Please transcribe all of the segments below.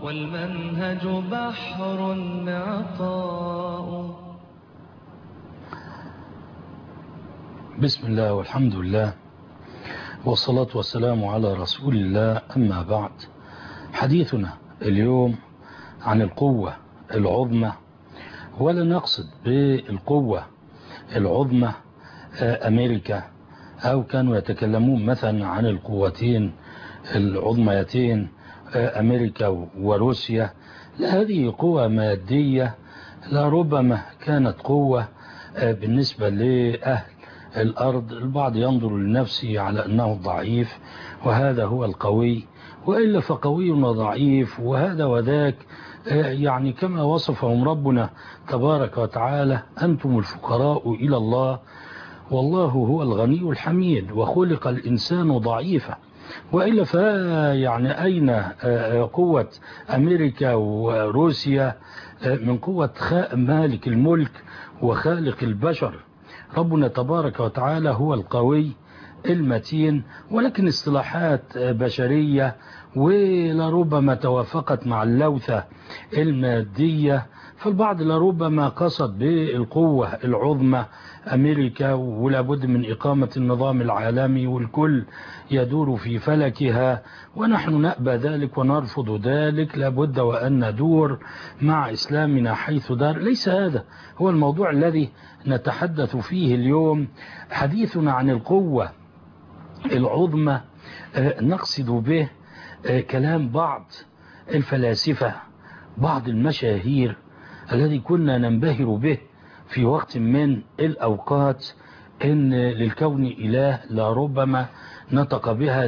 والمنهج بحر عطاء. بسم الله والحمد لله والصلاة والسلام على رسول الله. أما بعد، حديثنا اليوم عن القوة العظمى، ولا نقصد بالقوة العظمى أمريكا، أو كانوا يتكلمون مثلا عن القوتين العظميتين أمريكا وروسيا. لا، هذه قوة مادية، لربما كانت قوة بالنسبة لأهل الأرض. البعض ينظر لنفسه على أنه ضعيف وهذا هو القوي، وإلا فقوي وضعيف وهذا وذاك، يعني كما وصفهم ربنا تبارك وتعالى: أنتم الفقراء إلى الله والله هو الغني الحميد، وخلق الإنسان ضعيفا. وإلا يعني أين قوة أمريكا وروسيا من قوة مالك الملك وخالق البشر؟ ربنا تبارك وتعالى هو القوي المتين، ولكن اصطلاحات بشرية ولربما توافقت مع اللوثة المادية. فالبعض لربما قصد بالقوة العظمى أمريكا، ولابد من إقامة النظام العالمي والكل يدور في فلكها، ونحن نأبى ذلك ونرفض ذلك. لابد وأن ندور مع إسلامنا حيث دار. ليس هذا هو الموضوع الذي نتحدث فيه اليوم. حديثنا عن القوة العظمى نقصد به كلام بعض الفلاسفة، بعض المشاهير الذي كنا ننبهر به في وقت من الأوقات، إن للكون إله. لربما نطق بها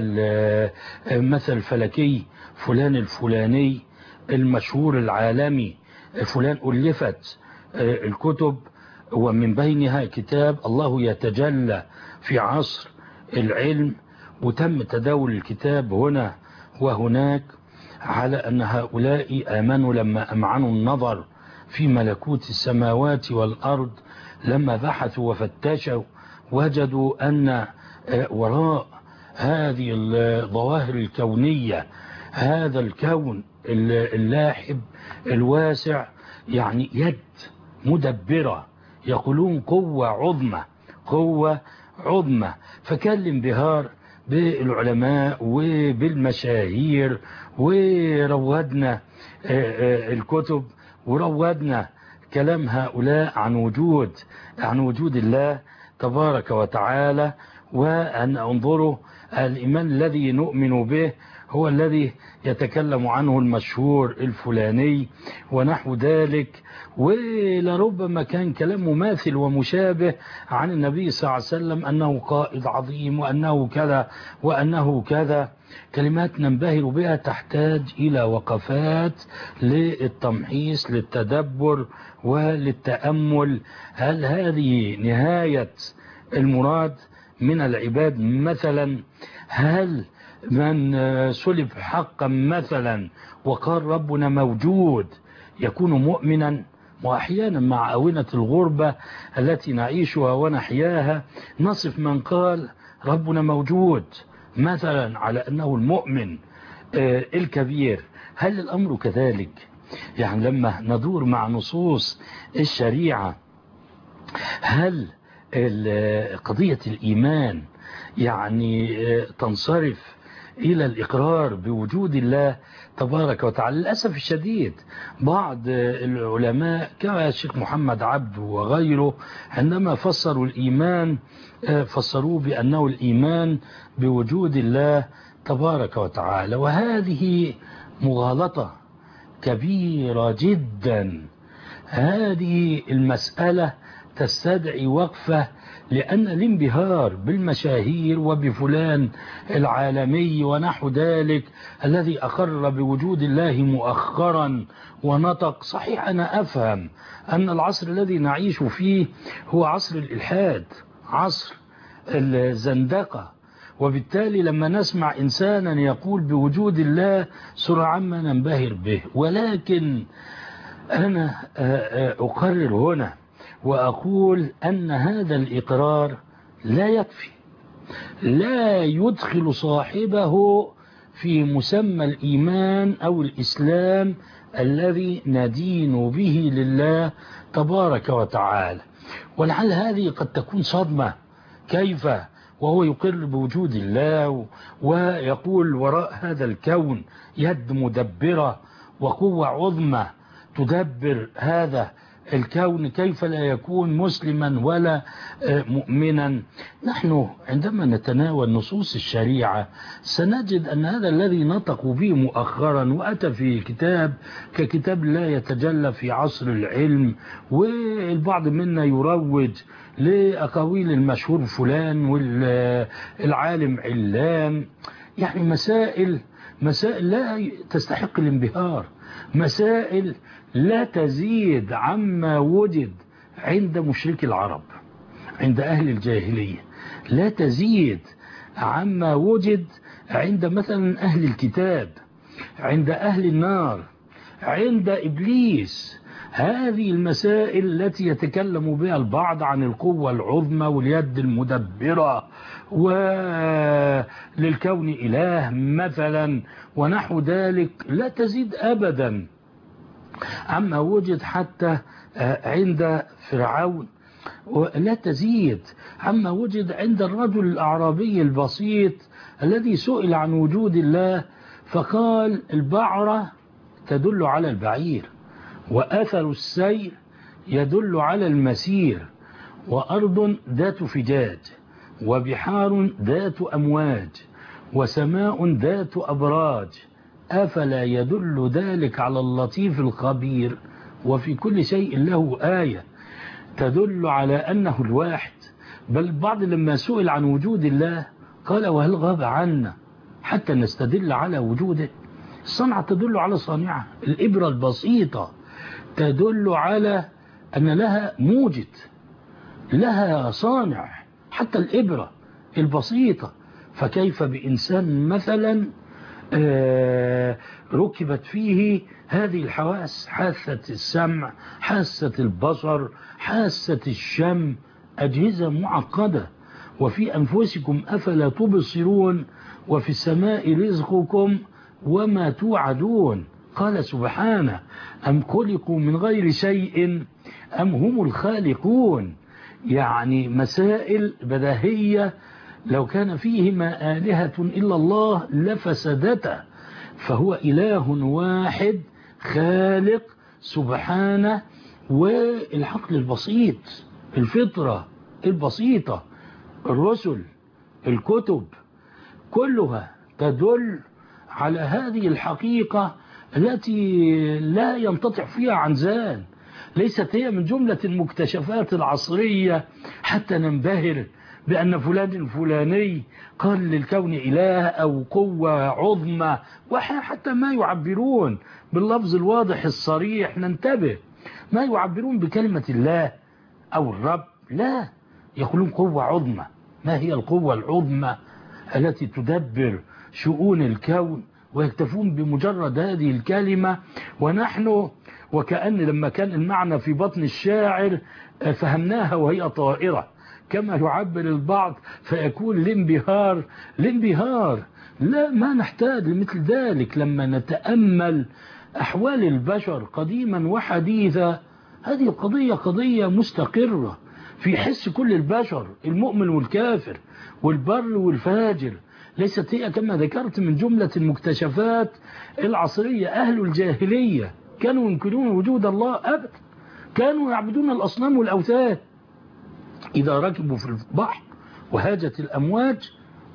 مثل فلكي فلان الفلاني المشهور العالمي فلان، ألفت الكتب ومن بينها كتاب الله يتجلى في عصر العلم، وتم تداول الكتاب هنا وهناك على أن هؤلاء آمنوا لما أمعنوا النظر في ملكوت السماوات والأرض، لما بحثوا وفتشوا وجدوا أن وراء هذه الظواهر الكونية، هذا الكون اللاحب الواسع، يعني يد مدبرة. يقولون قوة عظمى، قوة عظمى. فكان الانبهار بالعلماء وبالمشاهير، وروادنا الكتب وروادنا كلام هؤلاء عن وجود الله تبارك وتعالى، وأن انظروا الإيمان الذي نؤمن به هو الذي يتكلم عنه المشهور الفلاني ونحو ذلك. ولربما كان كلام مماثل ومشابه عن النبي صلى الله عليه وسلم أنه قائد عظيم وأنه كذا وأنه كذا. كلمات ننبهر بها تحتاج إلى وقفات للتمحيص، للتدبر وللتأمل. هل هذه نهاية المراد من العباد مثلا؟ هل من سلب حقا مثلا وقال ربنا موجود يكون مؤمنا؟ وأحيانا مع أونة الغربة التي نعيشها ونحياها نصف من قال ربنا موجود مثلا على أنه المؤمن الكبير. هل الأمر كذلك؟ يعني لما ندور مع نصوص الشريعة، هل قضية الإيمان يعني تنصرف إلى الإقرار بوجود الله تبارك وتعالى؟ للأسف الشديد بعض العلماء كما الشيخ محمد عبده وغيره عندما فسروا الإيمان فسروه بأنه الإيمان بوجود الله تبارك وتعالى، وهذه مغالطة كبيرة جدا. هذه المسألة تستدعي وقفة، لأن الانبهار بالمشاهير وبفلان العالمي ونحو ذلك الذي أقر بوجود الله مؤخرا ونطق. صحيح أنا أفهم أن العصر الذي نعيش فيه هو عصر الإلحاد، عصر الزندقة، وبالتالي لما نسمع إنسانا يقول بوجود الله سرعان ما ننبهر به. ولكن أنا أقرر هنا وأقول أن هذا الإقرار لا يكفي، لا يدخل صاحبه في مسمى الإيمان أو الإسلام الذي ندين به لله تبارك وتعالى. ولعل هذه قد تكون صدمة، كيف وهو يقر بوجود الله ويقول وراء هذا الكون يد مدبرة وقوة عظمى تدبر هذا الكون، كيف لا يكون مسلما ولا مؤمنا؟ نحن عندما نتناول نصوص الشريعة سنجد أن هذا الذي نطقوا به مؤخرا وأتى في كتاب ككتاب لا يتجلى في عصر العلم، والبعض منا يروج لأقاويل المشهور فلان والعالم علان، يعني مسائل لا تستحق الانبهار، مسائل لا تزيد عما وجد عند مشركي العرب، عند أهل الجاهلية، لا تزيد عما وجد عند مثلا أهل الكتاب، عند أهل النار، عند إبليس. هذه المسائل التي يتكلم بها البعض عن القوة العظمى واليد المدبرة وللكون إله مثلا ونحو ذلك لا تزيد أبدا عما وجد حتى عند فرعون، لا تزيد عما وجد عند الرجل الأعرابي البسيط الذي سئل عن وجود الله فقال البعرة تدل على البعير، وأثر السير يدل على المسير، وأرض ذات فجاج، وبحار ذات أمواج، وسماء ذات أبراج، أفلا يدل ذلك على اللطيف الخبير؟ وفي كل شيء له آية تدل على أنه الواحد. بل بعض لما سئل عن وجود الله قال وهل غاب عنا حتى نستدل على وجوده؟ الصنعة تدل على صانعة، الإبرة البسيطة تدل على أن لها موجد، لها صانع، حتى الإبرة البسيطة. فكيف بإنسان مثلا ركبت فيه هذه الحواس، حاسة السمع، حاسة البصر، حاسة الشم، أجهزة معقدة. وفي أنفسكم أفلا تبصرون وفي السماء رزقكم وما توعدون. قال سبحانه أم خلقوا من غير شيء أم هم الخالقون. يعني مسائل بديهية لو كان فيهما آلهة إلا الله لفسدتا، فهو إله واحد خالق سبحانه. والعقل البسيط، الفطرة البسيطة، الرسل، الكتب، كلها تدل على هذه الحقيقة التي لا ينتطع فيها عنزان. ليست هي من جملة المكتشفات العصرية حتى ننبهر بأن فلان الفلاني قال للكون إله أو قوة عظمى، وحتى ما يعبرون باللفظ الواضح الصريح ننتبه، ما يعبرون بكلمة الله أو الرب، لا، يقولون قوة عظمى. ما هي القوة العظمى التي تدبر شؤون الكون؟ ويكتفون بمجرد هذه الكلمة. ونحن وكأن لما كان المعنى في بطن الشاعر فهمناها وهي طائرة كما يعبر البعض، فيكون الانبهار. لا، ما نحتاج لمثل ذلك. لما نتأمل أحوال البشر قديما وحديثا، هذه قضية مستقرة في حس كل البشر، المؤمن والكافر والبر والفاجر. ليست هي كما ذكرت من جملة المكتشفات العصرية. أهل الجاهلية كانوا ينكرون وجود الله أبدا، كانوا يعبدون الأصنام والأوثان. إذا ركبوا في البحر وهاجت الأمواج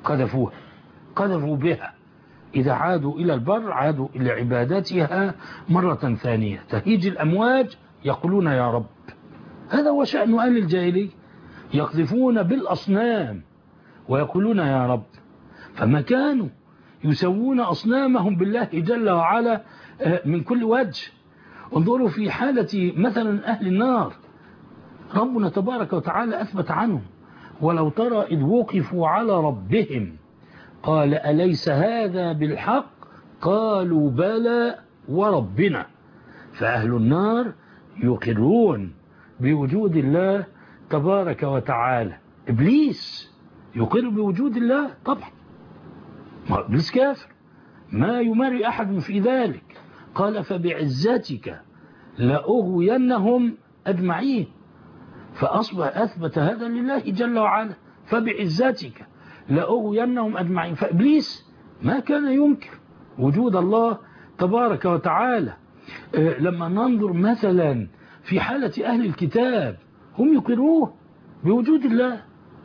قذفوا بها، إذا عادوا إلى البر عادوا إلى عبادتها مرة ثانية. تهيج الأمواج يقولون يا رب. هذا هو شأن أهل الجاهلية، يقذفون بالأصنام ويقولون يا رب. فما كانوا يسوون أصنامهم بالله جل وعلا من كل وجه. انظروا في حالة مثلا أهل النار، ربنا تبارك وتعالى أثبت عنهم ولو ترى إذ وقفوا على ربهم قال أليس هذا بالحق قالوا بلى وربنا. فأهل النار يقرون بوجود الله تبارك وتعالى. إبليس يقر بوجود الله طبعا، إبليس كافر ما يماري أحد في ذلك. قال فبعزتك لأغوينهم أجمعين، فأصبح أثبت هذا لله جل وعلا، فبعزتك لأغوينهم أجمعين. فإبليس ما كان ينكر وجود الله تبارك وتعالى. لما ننظر مثلا في حالة أهل الكتاب، هم يقرون بوجود الله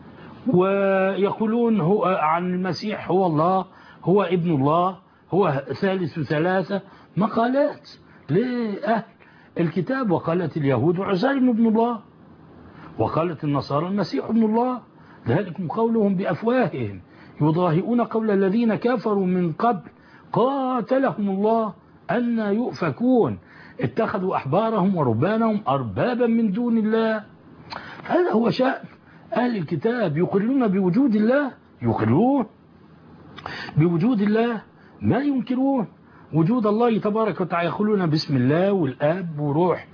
ويقولون هو عن المسيح هو الله، هو ابن الله، هو ثالث ثلاثة، مقالات لأهل الكتاب. وقالت اليهود عزير ابن الله، وقالت النصارى المسيح ابن الله، ذلكم قولهم بأفواههم يضاهئون قول الذين كفروا من قبل قاتلهم الله أن يؤفكون اتخذوا أحبارهم وربانهم أربابا من دون الله. هذا هو شأن أهل الكتاب، يقرون بوجود الله، يقرون بوجود الله، ما ينكرون وجود الله تبارك وتعالى. يقولون بسم الله والآب وروح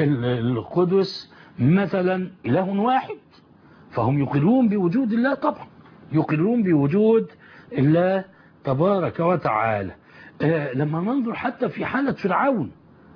القدس مثلا إله واحد، فهم يقرون بوجود الله، طبعا يقرون بوجود الله تبارك وتعالى. لما ننظر حتى في حالة فرعون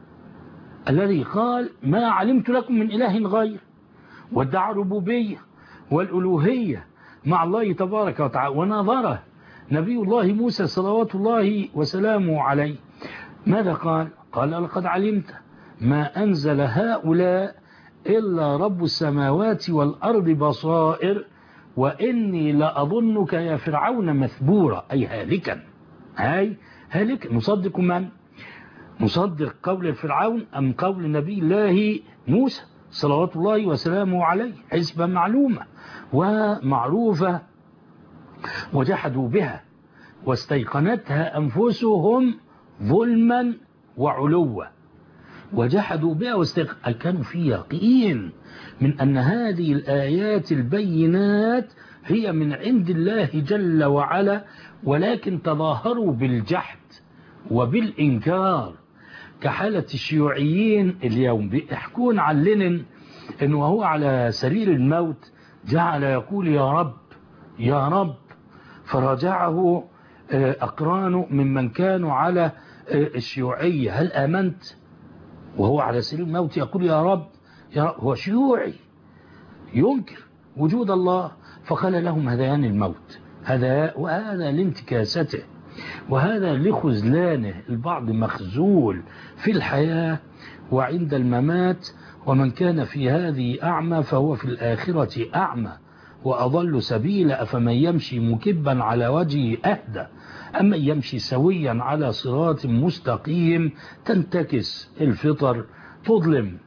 الذي قال ما علمت لكم من إله غير، وادعى الربوبية والألوهية مع الله تبارك وتعالى. ونظره نبي الله موسى صلوات الله وسلامه عليه، ماذا قال؟ قال لقد علمت ما أنزل هؤلاء إلا رب السماوات والأرض بصائر وإني لأظنك يا فرعون مثبورا، أي هالكا. هالكا. نصدق من؟ نصدق قول فرعون أم قول نبي الله موسى صلوات الله وسلامه عليه؟ حسبة معلومة ومعروفة، وجحدوا بها واستيقنتها أنفسهم ظلما وعلوا، وجحدوا بها كانوا في يقين من أن هذه الآيات البينات هي من عند الله جل وعلا، ولكن تظاهروا بالجحد وبالإنكار، كحالة الشيوعيين اليوم. بيحكون عن لينين أنه وهو على سرير الموت جعل يقول يا رب يا رب، فرجعه أقرانه ممن كانوا على الشيوعية هل آمنت؟ وهو على سرير الموت يقول يا رب يا رب. هو شيوعي ينكر وجود الله، فقال لهم هذيان الموت، وهذا لانتكاسته وهذا لخذلانه. البعض مخزول في الحياة وعند الممات، ومن كان في هذه أعمى فهو في الآخرة أعمى وأضل سبيلا، أفمن يمشي مكبا على وجهه أهدى أما يمشي سويا على صراط مستقيم. تنتكس الفطر، تظلم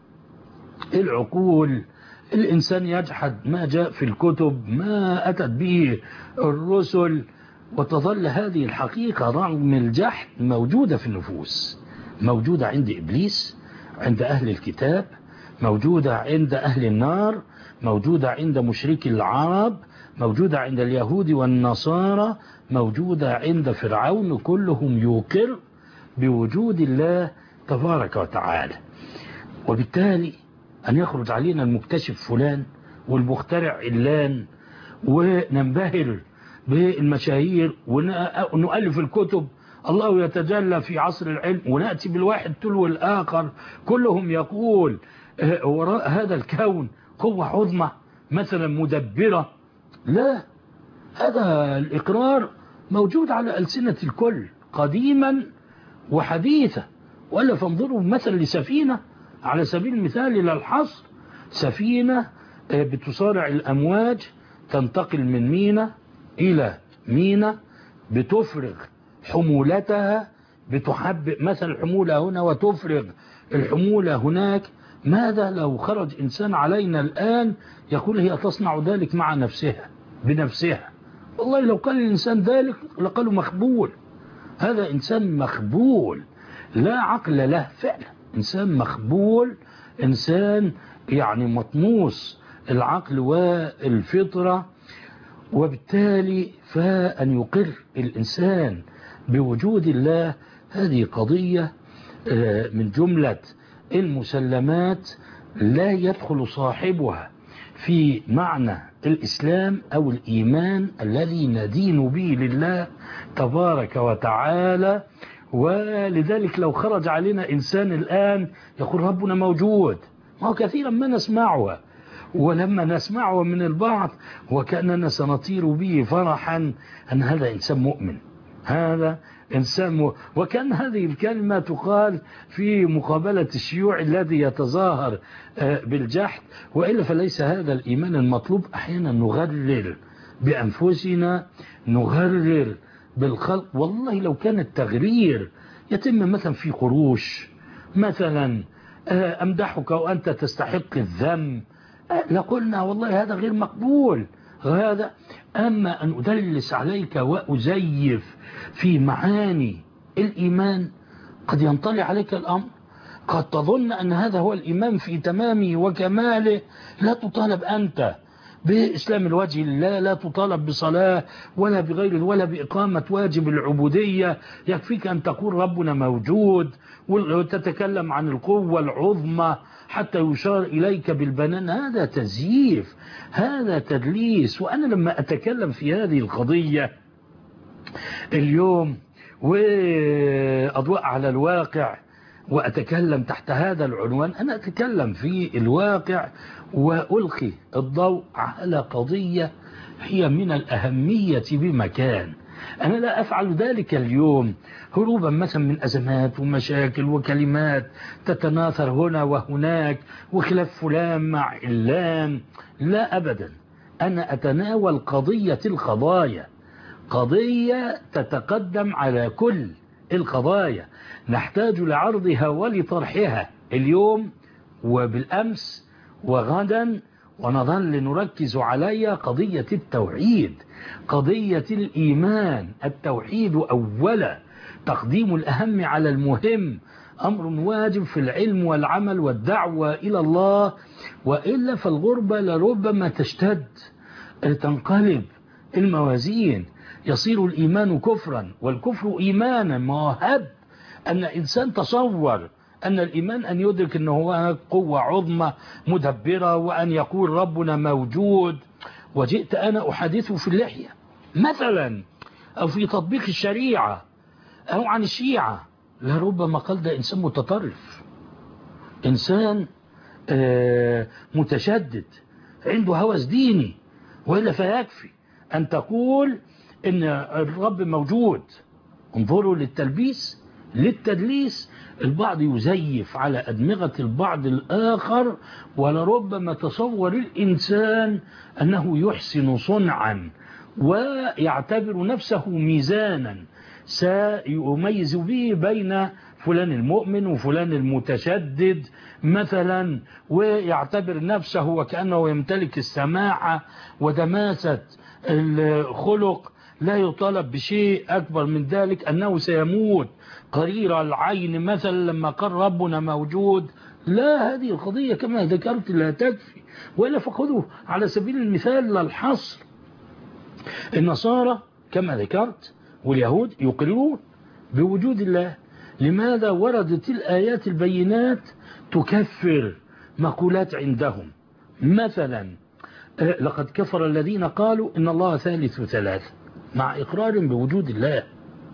العقول، الإنسان يجحد ما جاء في الكتب، ما أتت به الرسل، وتظل هذه الحقيقة رغم الجحد موجودة في النفوس، موجودة عند إبليس، عند أهل الكتاب، موجودة عند أهل النار، موجودة عند مشركي العرب، موجودة عند اليهود والنصارى، موجودة عند فرعون. كلهم يقر بوجود الله تبارك وتعالى. وبالتالي أن يخرج علينا المكتشف فلان والمخترع علان وننبهر بالمشاهير ونؤلف الكتب الله يتجلى في عصر العلم، ونأتي بالواحد تلو الآخر كلهم يقول وراء هذا الكون قوة عظمى مثلا مدبرة. لا، هذا الإقرار موجود على ألسنة الكل قديما وحديثا. ولا فانظروا مثلا لسفينة على سبيل المثال إلى الحصر، سفينة بتصارع الأمواج، تنتقل من ميناء إلى ميناء، بتفرغ حمولتها، بتحبئ مثلا الحمولة هنا وتفرغ الحمولة هناك. ماذا لو خرج إنسان علينا الآن يقول هي تصنع ذلك مع نفسها بنفسها؟ والله لو قال الإنسان ذلك لقالوا مخبول. هذا إنسان مخبول لا عقل له فعلا، إنسان مخبول، إنسان يعني مطموس العقل والفطرة. وبالتالي فأن يقر الإنسان بوجود الله هذه قضية من جملة المسلمات لا يدخل صاحبها في معنى الإسلام أو الإيمان الذي ندين به لله تبارك وتعالى. ولذلك لو خرج علينا إنسان الآن يقول ربنا موجود، ما هو كثيرا ما نسمعه، ولما نسمعه من البعض وكأننا سنطير به فرحا أن هذا إنسان مؤمن، هذا إنسان وكان هذه الكلمة تقال في مقابلة الشيوع الذي يتظاهر بالجحد. وإلا فليس هذا الإيمان المطلوب. أحيانا نغرر بأنفسنا، نغرر بالخلق. والله لو كان التغرير يتم مثلا في قروش، مثلا أمدحك وأنت تستحق الذم، لقلنا والله هذا غير مقبول هذا. أما أن أدلس عليك وأزيف في معاني الإيمان، قد ينطلي عليك الأمر، قد تظن أن هذا هو الإيمان في تمامه وكماله. لا تطالب أنت بإسلام الوجه لله، لا تطالب بصلاة ولا بغير ولا بإقامة واجب العبودية. يكفيك أن تقول ربنا موجود وتتكلم عن القوة العظمى حتى يشار إليك بالبنان. هذا تزييف، هذا تدليس. وأنا لما أتكلم في هذه القضية اليوم وأضواء على الواقع وأتكلم تحت هذا العنوان، أنا أتكلم في الواقع وألقي الضوء على قضية هي من الأهمية بمكان. أنا لا أفعل ذلك اليوم هروبا مثلا من أزمات ومشاكل وكلمات تتناثر هنا وهناك وخلاف فلان مع علان، لا أبدا. أنا أتناول قضية القضايا، قضية تتقدم على كل القضايا، نحتاج لعرضها ولطرحها اليوم وبالأمس وغدا، ونظل نركز عليها. قضية التوحيد، قضية الإيمان، التوحيد أولا، تقديم الأهم على المهم، أمر واجب في العلم والعمل والدعوة إلى الله. وإلا فالغربة لربما تشتد، تنقلب الموازين، يصير الإيمان كفرا والكفر إيمانا. ما هب أن إنسان تصور أن الإيمان أن يدرك أنه هو قوة عظمى مدبرة وأن يقول ربنا موجود، وجئت أنا أحادثه في اللحية مثلا أو في تطبيق الشريعة أو عن الشيعة، لربما قال ده إنسان متطرف، إنسان متشدد عنده هوس ديني. وإلا فيكفي أن تقول إن الرب موجود. انظروا للتلبيس، للتدليس. البعض يزيف على أدمغة البعض الآخر، ولربما تصور الإنسان أنه يحسن صنعا ويعتبر نفسه ميزانا سيميز به بين فلان المؤمن وفلان المتشدد مثلا، ويعتبر نفسه وكأنه يمتلك السماحة ودماسة الخلق. لا يطالب بشيء أكبر من ذلك، أنه سيموت قرير العين مثلا لما قال ربنا موجود. لا، هذه القضية كما ذكرت لا تكفي. وإلا فخذوا على سبيل المثال للحصر، النصارى كما ذكرت واليهود يقررون بوجود الله. لماذا وردت الآيات البينات تكفر مقولات عندهم؟ مثلا لقد كفر الذين قالوا إن الله ثالث ثلاثة مع إقرار بوجود الله.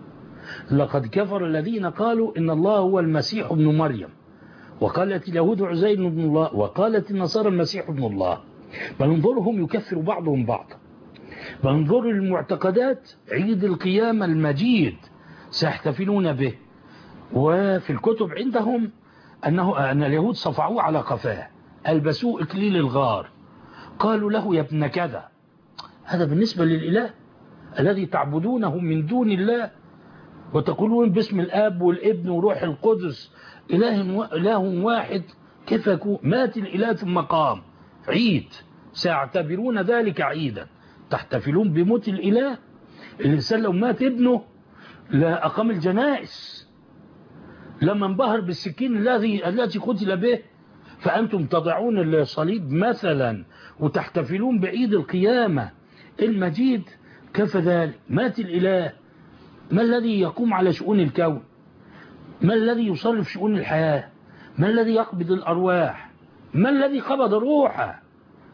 لقد كفر الذين قالوا إن الله هو المسيح ابن مريم، وقالت اليهود عزير ابن الله، وقالت النصارى المسيح ابن الله. بل انظرهم يكفر بعضهم بعضا. بل انظروا للمعتقدات، عيد القيامة المجيد سيحتفلون به، وفي الكتب عندهم أن اليهود صفعوه على قفاه، ألبسوه إكليل الغار، قالوا له يا ابن كذا. هذا بالنسبة للإله الذي تعبدونه من دون الله، وتقولون باسم الآب والابن وروح القدس إله واحد. كيف يكون؟ مات الإله ثم قام، عيد سيعتبرون ذلك عيدا، تحتفلون بموت الإله. الإنسان لو مات ابنه لا أقام الجنائز، لما انبهر بالسكين التي قتل به، فأنتم تضعون الصليب مثلا وتحتفلون بعيد القيامة المجيد. كيف ذلك؟ مات الإله. ما الذي يقوم على شؤون الكون؟ ما الذي يصرف شؤون الحياة؟ ما الذي يقبض الأرواح؟ ما الذي قبض روحه؟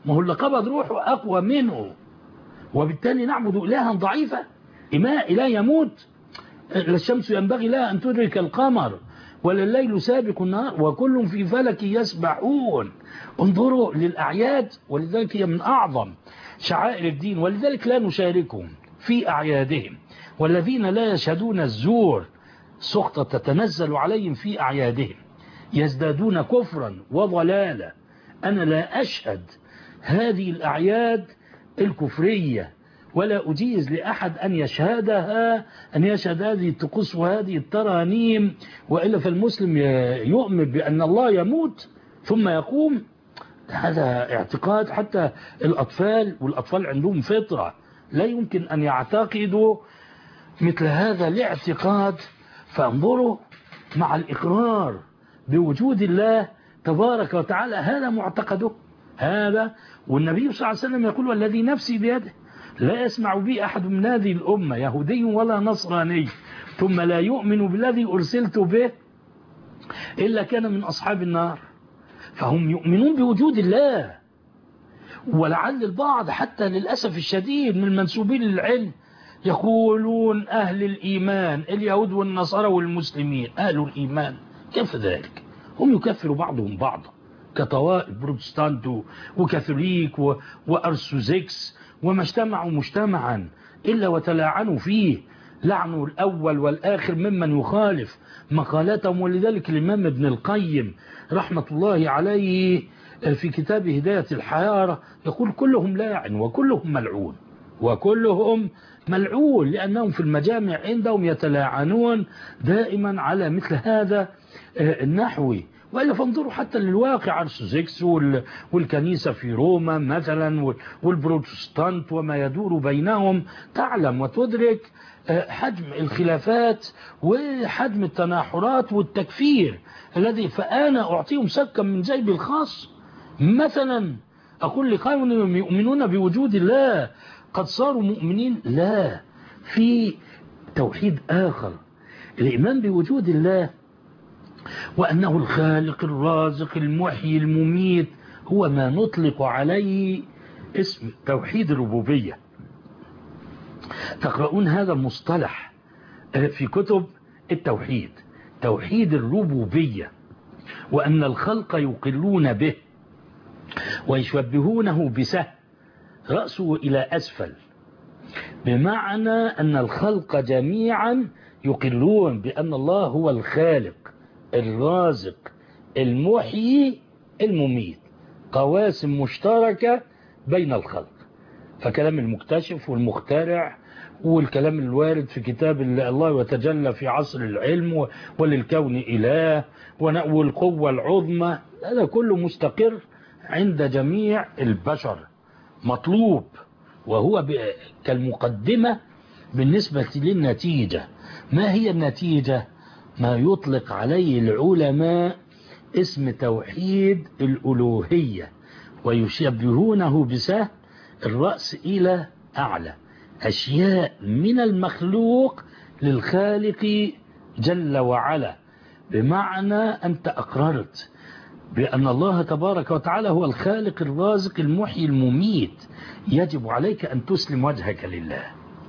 ما هو اللي قبض روحه أقوى منه، وبالتالي نعبد إلها ضعيفة. إله يموت، لا الشمس ينبغي لها أن تدرك القمر ولا الليل سابق النهار وكل في فلك يسبحون. انظروا للأعياد، ولذلك هي من أعظم شعائر الدين، ولذلك لا نشاركهم في أعيادهم. والذين لا يشهدون الزور سخطة تتنزل عليهم في أعيادهم يزدادون كفرا وضلالا. أنا لا أشهد هذه الأعياد الكفرية ولا أجيز لأحد أن يشهدها، أن يشهد هذه الطقوس وهذه الترانيم، وإلا فالمسلم يؤمن بأن الله يموت ثم يقوم. هذا اعتقاد حتى الأطفال، والأطفال عندهم فطرة لا يمكن أن يعتقدوا مثل هذا الاعتقاد. فانظروا مع الإقرار بوجود الله تبارك وتعالى، هذا معتقده هذا. والنبي صلى الله عليه وسلم يقول والذي نفسي بيده لا يسمع بي أحد من هذه الأمة يهودي ولا نصراني ثم لا يؤمن بالذي أرسلت به إلا كان من أصحاب النار. فهم يؤمنون بوجود الله. ولعل البعض حتى للأسف الشديد من المنسوبين للعلم يقولون أهل الإيمان اليهود والنصارى والمسلمين أهل الإيمان. كيف ذلك؟ هم يكفروا بعضهم بعضا كطوائف بروتستانت وكاثوليك وأرثوذكس، وما اجتمعوا مجتمعا إلا وتلاعنوا فيه لعنوا الأول والآخر ممن يخالف مقالتهم. ولذلك الإمام ابن القيم رحمة الله عليه في كتاب هداية الحيارة يقول كلهم لاعن وكلهم ملعون، وكلهم ملعون، لأنهم في المجامع عندهم يتلاعنون دائما على مثل هذا النحو. وإلا فانظروا حتى للواقع أرثوذكس والكنيسة في روما مثلا والبروتستانت وما يدور بينهم، تعلم وتدرك حجم الخلافات وحجم التناحرات والتكفير الذي. فأنا أعطيهم سكا من جيبي الخاص مثلا أقول لقوم يؤمنون بوجود الله قد صاروا مؤمنين؟ لا، في توحيد آخر، الإيمان بوجود الله وأنه الخالق الرازق المحيي المميت، هو ما نطلق عليه اسم توحيد الربوبية. تقرؤون هذا المصطلح في كتب التوحيد، توحيد الربوبية، وأن الخلق يقلون به ويشبهونه بسهم رأسه إلى أسفل، بمعنى أن الخلق جميعا يقلون بأن الله هو الخالق الرازق المحيي المميت، قواسم مشتركة بين الخلق. فكلام المكتشف والمخترع والكلام الوارد في كتاب الله وتجلى في عصر العلم وللكون إله والقوة العظمى، هذا كله مستقر عند جميع البشر مطلوب، وهو كالمقدمة بالنسبة للنتيجة. ما هي النتيجة؟ ما يطلق عليه العلماء اسم توحيد الألوهية، ويشبهونه بسهم الرأس إلى أعلى، أشياء من المخلوق للخالق جل وعلا. بمعنى أنت أقررت بأن الله تبارك وتعالى هو الخالق الرازق المحيي المميت، يجب عليك أن تسلم وجهك لله،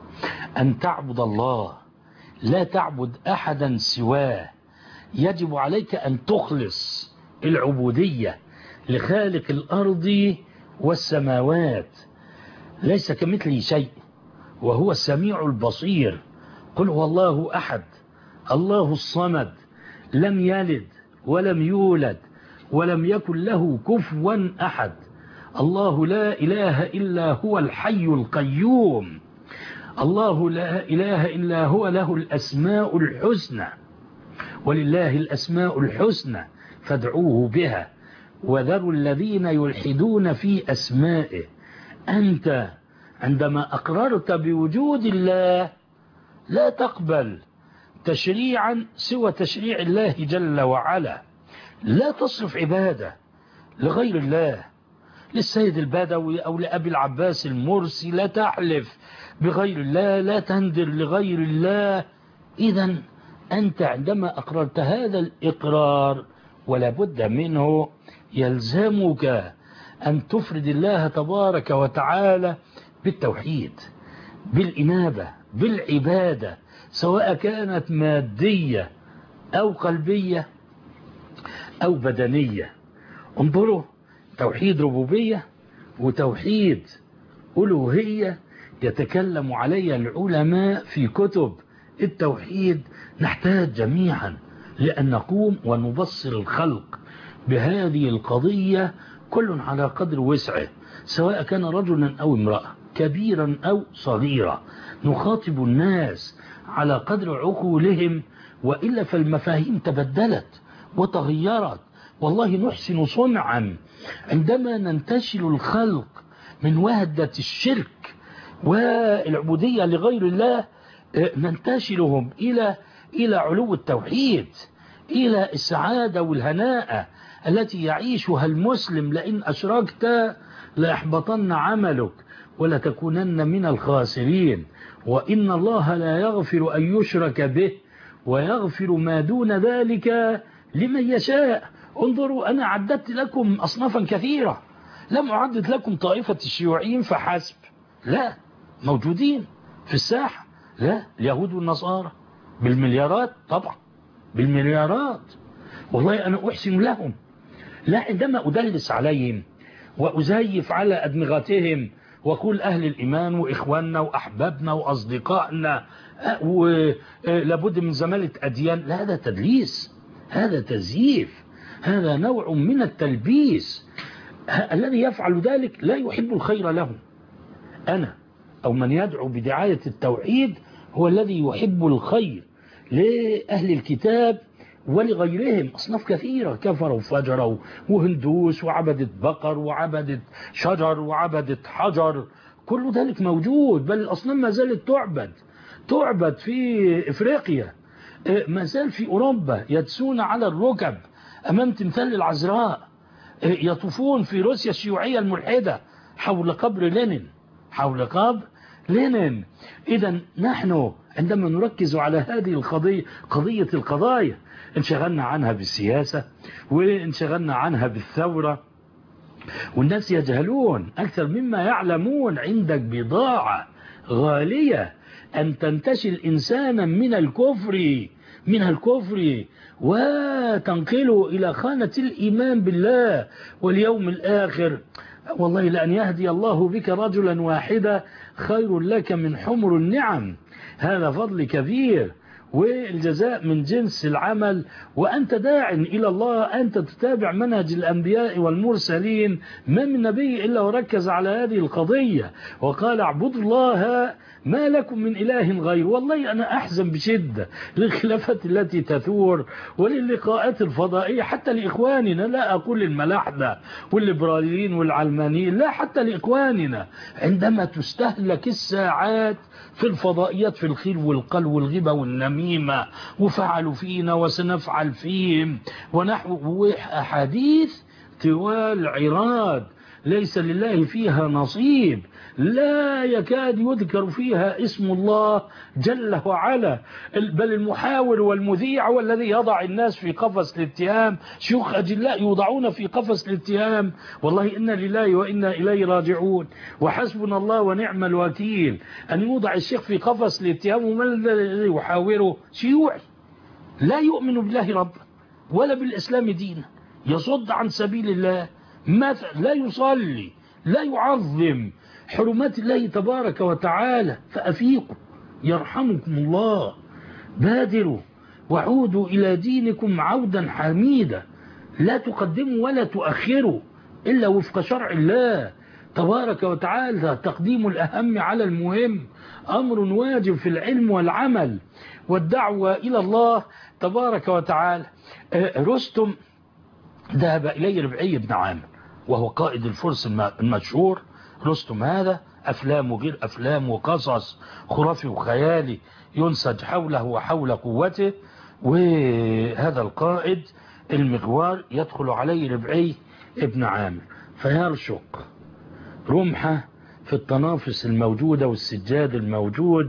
أن تعبد الله، لا تعبد أحدا سواه. يجب عليك أن تخلص العبودية لخالق الأرض والسماوات، ليس كمثله شيء وهو السميع البصير. قل هو الله أحد الله الصمد لم يلد ولم يولد ولم يكن له كفوا أحد، الله لا إله إلا هو الحي القيوم، الله لا إله إلا هو له الأسماء الحسنى، ولله الأسماء الحسنى فادعوه بها وذروا الذين يلحدون في أسمائه. أنت عندما أقررت بوجود الله لا تقبل تشريعا سوى تشريع الله جل وعلا، لا تصرف عبادة لغير الله، للسيد البدوي أو لأبي العباس المرسي، لا تحلف بغير الله، لا تندر لغير الله. إذن أنت عندما أقررت هذا الإقرار ولا بد منه، يلزمك أن تفرد الله تبارك وتعالى بالتوحيد، بالإنابة، بالعبادة، سواء كانت مادية أو قلبية أو بدنية. انظروا، توحيد ربوبية وتوحيد ألوهية يتكلم عليها العلماء في كتب التوحيد. نحتاج جميعا لأن نقوم ونبصر الخلق بهذه القضية كل على قدر وسعه، سواء كان رجلا أو امرأة، كبيرا أو صغيرا. نخاطب الناس على قدر عقولهم، وإلا فالمفاهيم تبدلت وتغيرت. والله نحسن صنعا عندما ننتشل الخلق من وهدة الشرك والعبودية لغير الله، ننتشلهم إلى علو التوحيد، إلى السعادة والهناء التي يعيشها المسلم. لئن أشركت ليحبطن عملك ولتكونن من الخاسرين، وإن الله لا يغفر أن يشرك به ويغفر ما دون ذلك لمن يشاء. انظروا، أنا عددت لكم أصنافا كثيرة، لم أعدد لكم طائفة الشيوعيين فحسب، لا، موجودين في الساحة، لا، اليهود والنصارى بالمليارات، طبعا بالمليارات، والله أنا أحسن لهم. لا، عندما أدلس عليهم وأزيف على أدمغتهم وأقول أهل الإيمان وإخواننا وأحبابنا وأصدقائنا ولابد من زمالة أديان، لا، هذا تدليس، هذا تزييف، هذا نوع من التلبيس. الذي يفعل ذلك لا يحب الخير لهم. أنا أو من يدعو بدعاية التوحيد هو الذي يحب الخير لأهل الكتاب ولغيرهم. أصناف كثيرة كفروا وفجروا وهندوس وعبدة بقر وعبدة شجر وعبدة حجر، كل ذلك موجود. بل الأصنام ما زالت تعبد في إفريقيا، ما زال في أوروبا يدسون على الركب أمام تمثال العذراء، يطوفون في روسيا الشيوعية الملحدة حول قبر لينين. إذن نحن عندما نركز على هذه القضية، قضية القضايا، انشغلنا عنها بالسياسة وانشغلنا عنها بالثورة، والناس يجهلون أكثر مما يعلمون. عندك بضاعة غالية أن تنتشل إنسانا من الكفر وتنقله إلى خانة الإيمان بالله واليوم الآخر. والله لأن يهدي الله بك رجلا واحدا خير لك من حمر النعم. هذا فضل كبير، والجزاء من جنس العمل. وأنت داع إلى الله، أنت تتابع منهج الأنبياء والمرسلين، ما من نبي إلا وركز على هذه القضية وقال اعبدوا الله ما لكم من إله غير. والله أنا أحزن بشدة للخلافات التي تثور وللقاءات الفضائية، حتى لإخواننا، لا أقول الملاحدة والليبراليين والعلمانيين، لا، حتى لإخواننا، عندما تستهلك الساعات في الفضائيات في الخير والقل والغيبة والنميمة، وفعلوا فينا وسنفعل فيهم ونحو أحاديث طوال عراض ليس لله فيها نصيب، لا يكاد يذكر فيها اسم الله جل وعلا. بل المحاور والمذيع هو الذي يضع الناس في قفص الاتهام. شيوخ أجلاء يوضعون في قفص الاتهام، والله إنا لله وإنا إليه راجعون، وحسبنا الله ونعم الوكيل. أن يوضع الشيخ في قفص الاتهام، ومن الذي يحاوره؟ شيوعي لا يؤمن بالله ربا ولا بالإسلام دينا، يصد عن سبيل الله، لا يصلي، لا يعظم حرمات الله تبارك وتعالى. فأفيقوا يرحمكم الله، بادروا وعودوا إلى دينكم عودا حميدا، لا تقدموا ولا تؤخروا إلا وفق شرع الله تبارك وتعالى. تقديم الأهم على المهم أمر واجب في العلم والعمل والدعوة إلى الله تبارك وتعالى. رستم ذهب إليه ربعي بن عامر وهو قائد الفرس المشهور. رستم هذا أفلام وغير أفلام وقصص خرافي وخيالي ينسج حوله وحول قوته. وهذا القائد المغوار يدخل عليه ربعي ابن عامر فيرشق رمحه في التنافس الموجودة والسجاد الموجود،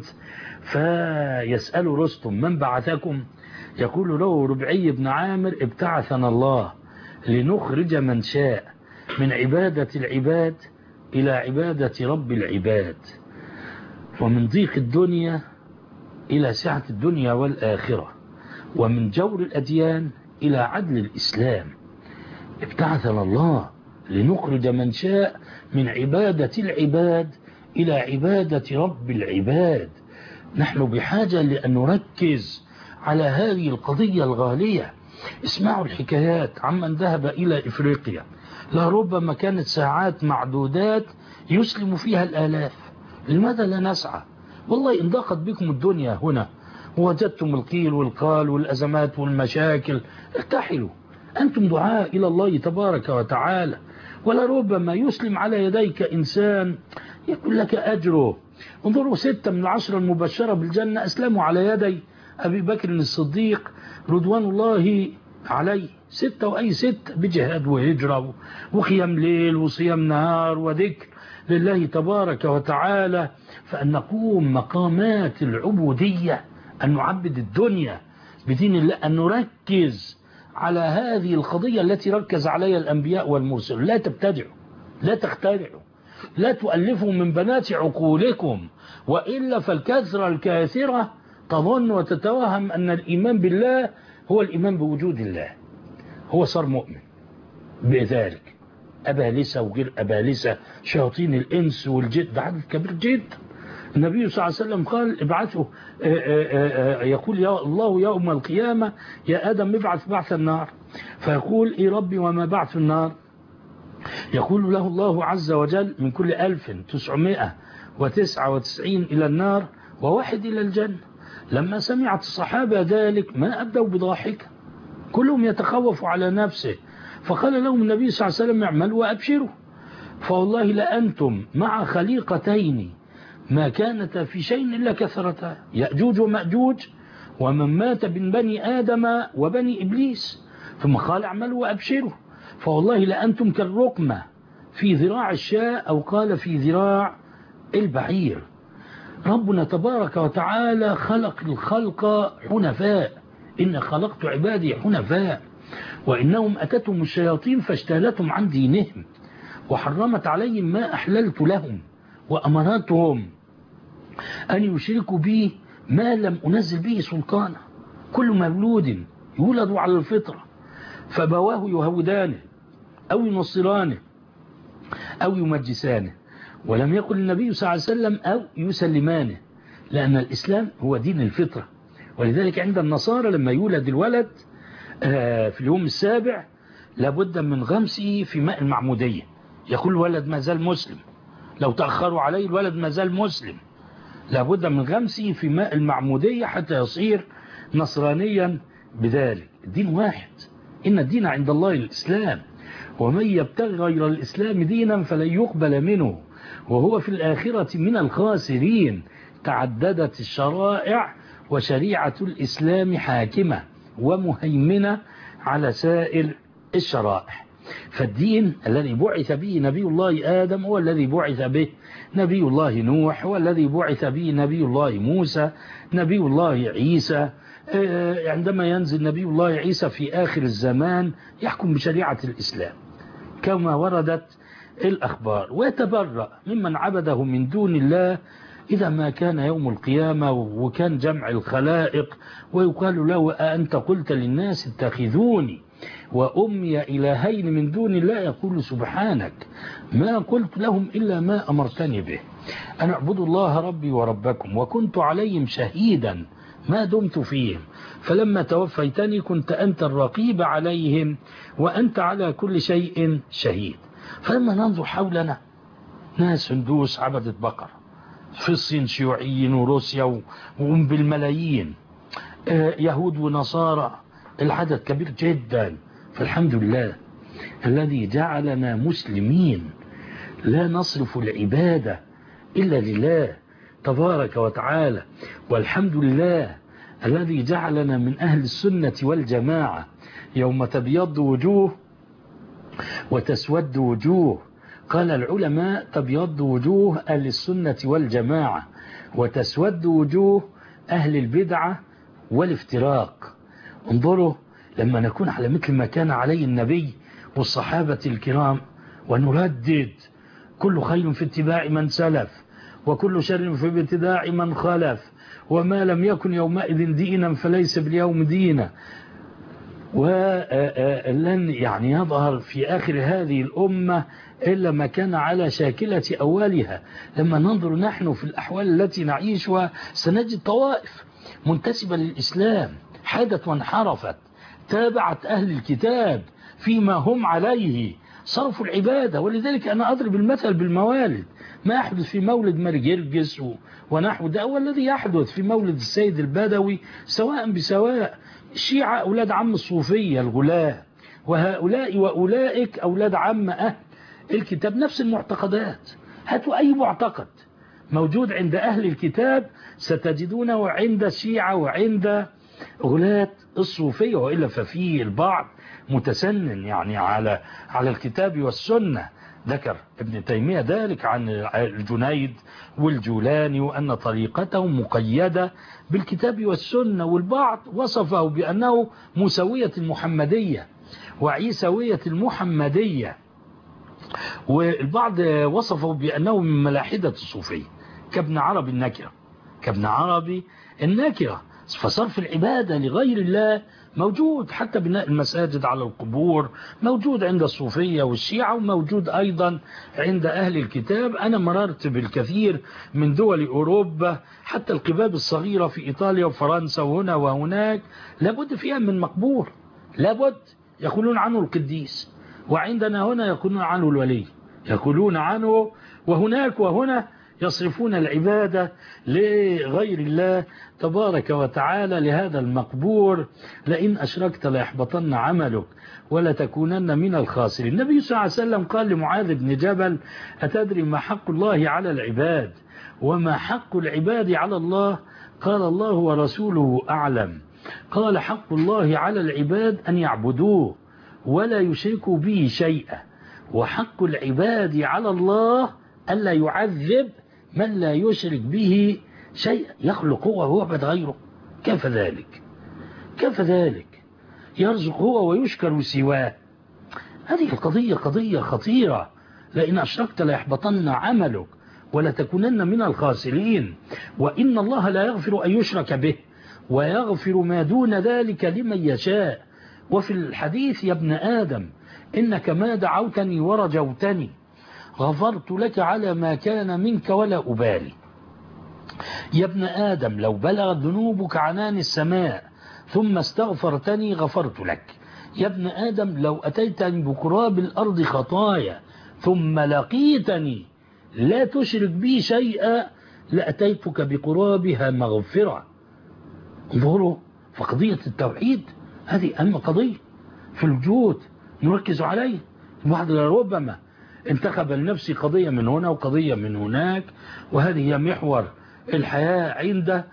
فيسأل رستم من بعثكم؟ يقول له ربعي بن عامر ابتعثنا الله لنخرج من شاء من عبادة العباد إلى عبادة رب العباد، ومن ضيق الدنيا إلى سعة الدنيا والآخرة، ومن جور الأديان إلى عدل الإسلام. ابتعثنا الله لنخرج من شاء من عبادة العباد إلى عبادة رب العباد. نحن بحاجة لأن نركز على هذه القضية الغالية. اسمعوا الحكايات عمن ذهب إلى إفريقيا، لربما كانت ساعات معدودات يسلم فيها الآلاف. لماذا لا نسعى؟ والله إن ضاقت بكم الدنيا هنا ووجدتم القيل والقال والأزمات والمشاكل، ارتحلوا، أنتم دعاء إلى الله تبارك وتعالى، ولربما يسلم على يديك إنسان يكون لك أجره. انظروا 6 من 10 المبشرة بالجنة أسلموا على يدي أبي بكر الصديق رضوان الله عليه. 6 وأي 6 بجهاد وهجرة وقيام ليل وصيام نهار وذكر لله تبارك وتعالى. فأن نقوم مقامات العبودية، أن نعبد الدنيا بدين الله، أن نركز على هذه القضية التي ركز عليها الأنبياء والمرسلون. لا تبتدعوا، لا تخترعوا، لا تؤلفوا من بنات عقولكم، وإلا فالكثرة الكاثرة تظن وتتوهم أن الإيمان بالله هو الإيمان بوجود الله. هو صار مؤمن بذلك، أبالسة وغير أبالسة، شياطين الإنس والجد، ده عدد كبير جدا. النبي صلى الله عليه وسلم قال ابعثه، يقول يا الله يوم القيامة يا آدم ابعث بعث النار، فيقول إيه ربي وما بعث النار؟ يقول له الله عز وجل من كل 1999 إلى النار وواحد إلى الجنة. لما سمعت الصحابة ذلك ما أبدوا بضاحك، كلهم يتخوف على نفسه، فقال لهم النبي صلى الله عليه وسلم اعملوا وأبشروا، فوالله لأنتم مع خليقتين ما كانت في شيء إلا كثرتا، يأجوج ومأجوج، ومن مات من بني آدم وبني إبليس. ثم قال اعملوا وأبشروا، فوالله لأنتم كالرقمة في ذراع الشاة، أو قال في ذراع البعير. ربنا تبارك وتعالى خلق الخلق حنفاء، إن خلقت عبادي حنفاء، وإنهم أتتهم الشياطين فاجتالتهم عن دينهم وحرمت عليهم ما أحللت لهم، وأمرتهم أن يشركوا بي ما لم أنزل به سلطانا. كل مولود يولد على الفطرة، فبواه يهودانه أو ينصرانه أو يمجسانه، ولم يقل النبي صلى الله عليه وسلم أو يسلمانه، لأن الإسلام هو دين الفطرة. ولذلك عند النصارى لما يولد الولد في اليوم السابع لابد من غمسه في ماء المعمودية، يقول الولد ما زال مسلم، لو تأخروا عليه الولد ما زال مسلم، لابد من غمسه في ماء المعمودية حتى يصير نصرانيا بذلك. الدين واحد، إن الدين عند الله الإسلام، ومن يبتغي غير الإسلام دينا فلن يقبل منه وهو في الآخرة من الخاسرين. تعددت الشرائع وشريعة الإسلام حاكمة ومهيمنة على سائر الشرائع. فالدين الذي بعث به نبي الله آدم هو الذي بعث به نبي الله نوح، هو الذي بعث به نبي الله موسى، نبي الله عيسى. عندما ينزل نبي الله عيسى في آخر الزمان يحكم بشريعة الإسلام كما وردت الأخبار، ويتبرأ ممن عبده من دون الله إذا ما كان يوم القيامة وكان جمع الخلائق ويقال له أنت قلت للناس اتخذوني وأمي إلهين من دون الله، يقول سبحانك ما قلت لهم إلا ما أمرتني به أن اعبدوا الله ربي وربكم وكنت عليهم شهيدا ما دمت فيهم فلما توفيتني كنت أنت الرقيب عليهم وأنت على كل شيء شهيد. فلما ننظر حولنا ناس هندوس عبدة بقر، في الصين شيوعيين وروسيا وهم بالملايين، يهود ونصارى، العدد كبير جدا. فالحمد لله الذي جعلنا مسلمين لا نصرف العبادة إلا لله تبارك وتعالى، والحمد لله الذي جعلنا من أهل السنة والجماعة يوم تبيض وجوه وتسود وجوه. قال العلماء تبيض وجوه أهل السنة والجماعة وتسود وجوه أهل البدعة والافتراق. انظروا لما نكون على مثل ما كان عليه النبي والصحابة الكرام ونردد: كل خير في اتباع من سلف، وكل شر في ابتداع من خلف، وما لم يكن يومئذ دينا فليس باليوم دينا. ولن يعني يظهر في آخر هذه الأمة إلا ما كان على شاكلة أولها. لما ننظر نحن في الأحوال التي نعيشها سنجد طوائف منتسبة للإسلام حادت وانحرفت، تابعت أهل الكتاب فيما هم عليه، صرفوا العبادة. ولذلك أنا أضرب المثل بالموالد، ما يحدث في مولد ماري جرجس ونحو ده والذي يحدث في مولد السيد البدوي سواء بسواء. الشيعة أولاد عم الصوفية الغلاة، وهؤلاء وأولئك أولاد عم أهل الكتاب، نفس المعتقدات. هاتوا أي معتقد موجود عند أهل الكتاب ستجدونه عند الشيعة وعند غلاة الصوفية، وإلا ففيه البعض متسنن يعني على الكتاب والسنة. ذكر ابن تيمية ذلك عن الجنيد والجولاني، وأن طريقتهم مقيدة بالكتاب والسنة، والبعض وصفه بأنه موسوية المحمدية وعيسوية المحمدية، والبعض وصفه بأنه من ملاحدة الصوفية كابن عربي النكرة، كابن عربي النكرة. فصرف العبادة لغير الله موجود، حتى بناء المساجد على القبور موجود عند الصوفية والشيعة، وموجود أيضا عند أهل الكتاب. أنا مررت بالكثير من دول أوروبا، حتى القباب الصغيرة في إيطاليا وفرنسا وهنا وهناك لابد فيها من مقبور، لابد يقولون عنه القديس، وعندنا هنا يقولون عنه الولي، يقولون عنه، وهناك وهنا يصرفون العبادة لغير الله تبارك وتعالى لهذا المقبور. لئن أشركت ليحبطن عملك ولتكونن من الخاسرين. النبي صلى الله عليه وسلم قال لمعاذ بن جبل: أتدري ما حق الله على العباد وما حق العباد على الله؟ قال: الله ورسوله أعلم. قال: حق الله على العباد أن يعبدوه ولا يشركوا به شيئا، وحق العباد على الله ألا يعذب من لا يشرك به شيئا. يخلق هو ويعبد غيره، كيف ذلك؟ كيف ذلك؟ يرزق هو ويشكر سواه. هذه القضية قضية خطيرة. لئن أشركت ليحبطن عملك ولتكونن من الخاسرين. وإن الله لا يغفر أن يشرك به ويغفر ما دون ذلك لمن يشاء. وفي الحديث: يا ابن آدم إنك ما دعوتني ورجوتني غفرت لك على ما كان منك ولا أبالي. يا ابن آدم لو بلغت ذنوبك عنان السماء ثم استغفرتني غفرت لك. يا ابن آدم لو أتيتني بقراب الأرض خطايا ثم لقيتني لا تشرك بي شيئا لأتيتك بقرابها مغفرة. انظروا، فقضية التوحيد هذه أهم قضية في الوجود نركز عليه. الواحد لربما انتخب لنفسه قضية من هنا وقضية من هناك، وهذه هي محور الحياة عنده،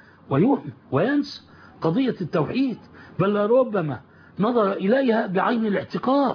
وينسى قضية التوحيد، بل لربما نظر إليها بعين الاحتقار.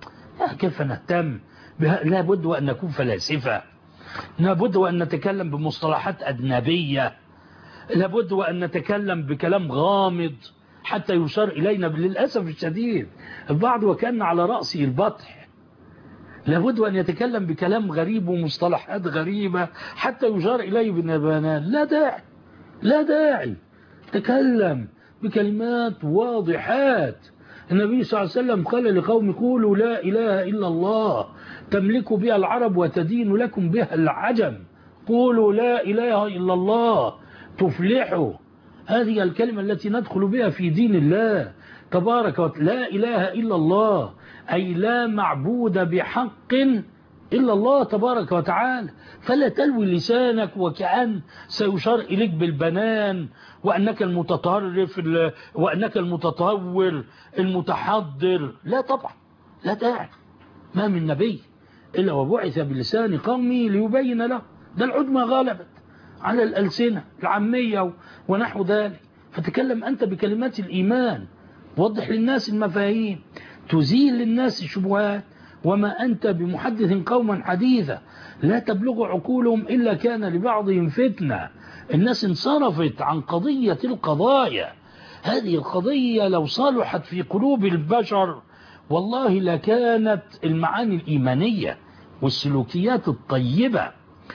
كيف نهتم بها؟ لابد وأن نكون فلاسفة، لابد وأن نتكلم بمصطلحات أجنبية، لابد وأن نتكلم بكلام غامض حتى يشار إلينا. للأسف الشديد البعض وكان على رأسه البطح، لابد أن يتكلم بكلام غريب ومصطلحات غريبة حتى يشار إليه بالنبانات. لا داعي، لا داعي. تكلم بكلمات واضحات. النبي صلى الله عليه وسلم قال لقوم: قولوا لا إله إلا الله تملك بها العرب وتدين لكم بها العجم. قولوا لا إله إلا الله تفلحوا. هذه الكلمة التي ندخل بها في دين الله تبارك وتعالى. لا إله إلا الله أي لا معبود بحق إلا الله تبارك وتعالى. فلا تلوي لسانك وكأن سيشار إليك بالبنان وأنك المتطرف وأنك المتطور المتحضر. لا طبعا، لا داعي. ما من نبي إلا وبعث بلسان قومه ليبين له. ده العجمة غلبت على الألسنة العامية ونحو ذلك. فتكلم أنت بكلمات الإيمان، وضح للناس المفاهيم، تزيل للناس الشبهات. وما أنت بمحدث قوما حديثا لا تبلغ عقولهم إلا كان لبعضهم فتنة. الناس انصرفت عن قضية القضايا. هذه القضية لو صلحت في قلوب البشر والله لكانت المعاني الإيمانية والسلوكيات الطيبة.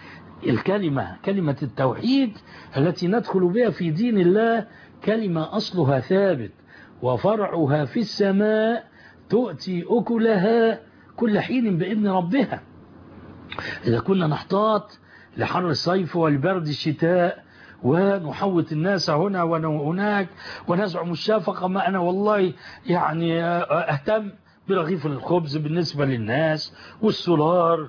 كلمة التوحيد التي ندخل بها في دين الله كلمة أصلها ثابت وفرعها في السماء، تؤتي أكلها كل حين بإذن ربها. إذا كنا نحتاط لحر الصيف والبرد الشتاء ونحوط الناس هنا وهناك ونزعم الشفقة، ما أنا والله يعني أهتم برغيف الخبز بالنسبة للناس والسولار،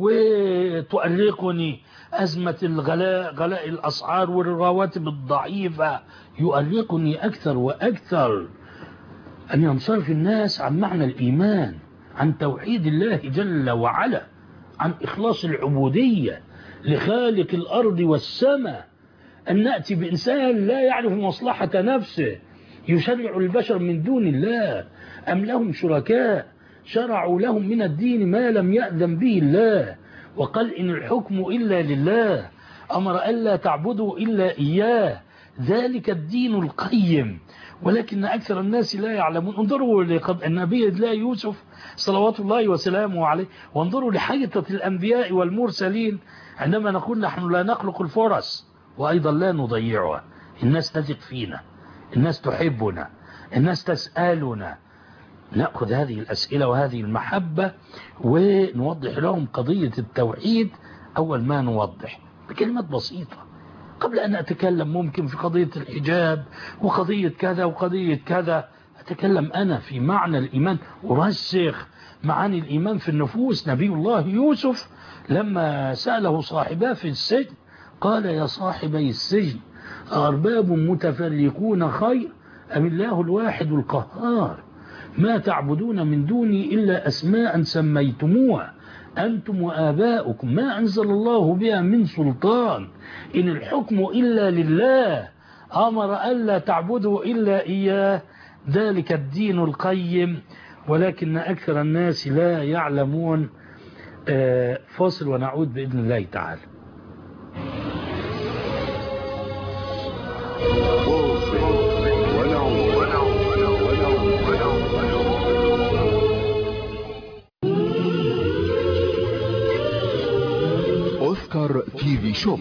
وتؤرقني أزمة غلاء الأسعار والرواتب الضعيفة، يؤرقني أكثر وأكثر أن ينصرف الناس عن معنى الإيمان، عن توحيد الله جل وعلا، عن إخلاص العبودية لخالق الأرض والسماء. أن نأتي بإنسان لا يعرف مصلحة نفسه يشرع البشر من دون الله، أم لهم شركاء شرعوا لهم من الدين ما لم يأذن به الله، وقال إن الحكم إلا لله، أمر ألا تعبدوا إلا إياه، ذلك الدين القيم، ولكن أكثر الناس لا يعلمون. انظروا النبي الله يوسف صلوات الله وسلامه عليه، وانظروا لحيطة الأنبياء والمرسلين عندما نقول نحن لا نخلق الفرص وأيضا لا نضيعها. الناس تثق فينا، الناس تحبنا، الناس تسألنا، نأخذ هذه الأسئلة وهذه المحبة ونوضح لهم قضية التوحيد. أول ما نوضح بكلمات بسيطة قبل أن أتكلم ممكن في قضية الحجاب وقضية كذا وقضية كذا، أتكلم أنا في معنى الإيمان، أرسخ معاني الإيمان في النفوس. نبي الله يوسف لما سأله صاحباه في السجن قال يا صاحبي السجن أرباب متفرقون خير أم الله الواحد القهار، ما تعبدون من دوني إلا أسماء سميتموها أنتم وآباؤكم ما أنزل الله بها من سلطان، إن الحكم إلا لله، أمر ألا تعبدوا إلا إياه، ذلك الدين القيم، ولكن أكثر الناس لا يعلمون. فاصل ونعود بإذن الله تعالى. أوسكار تي في شوب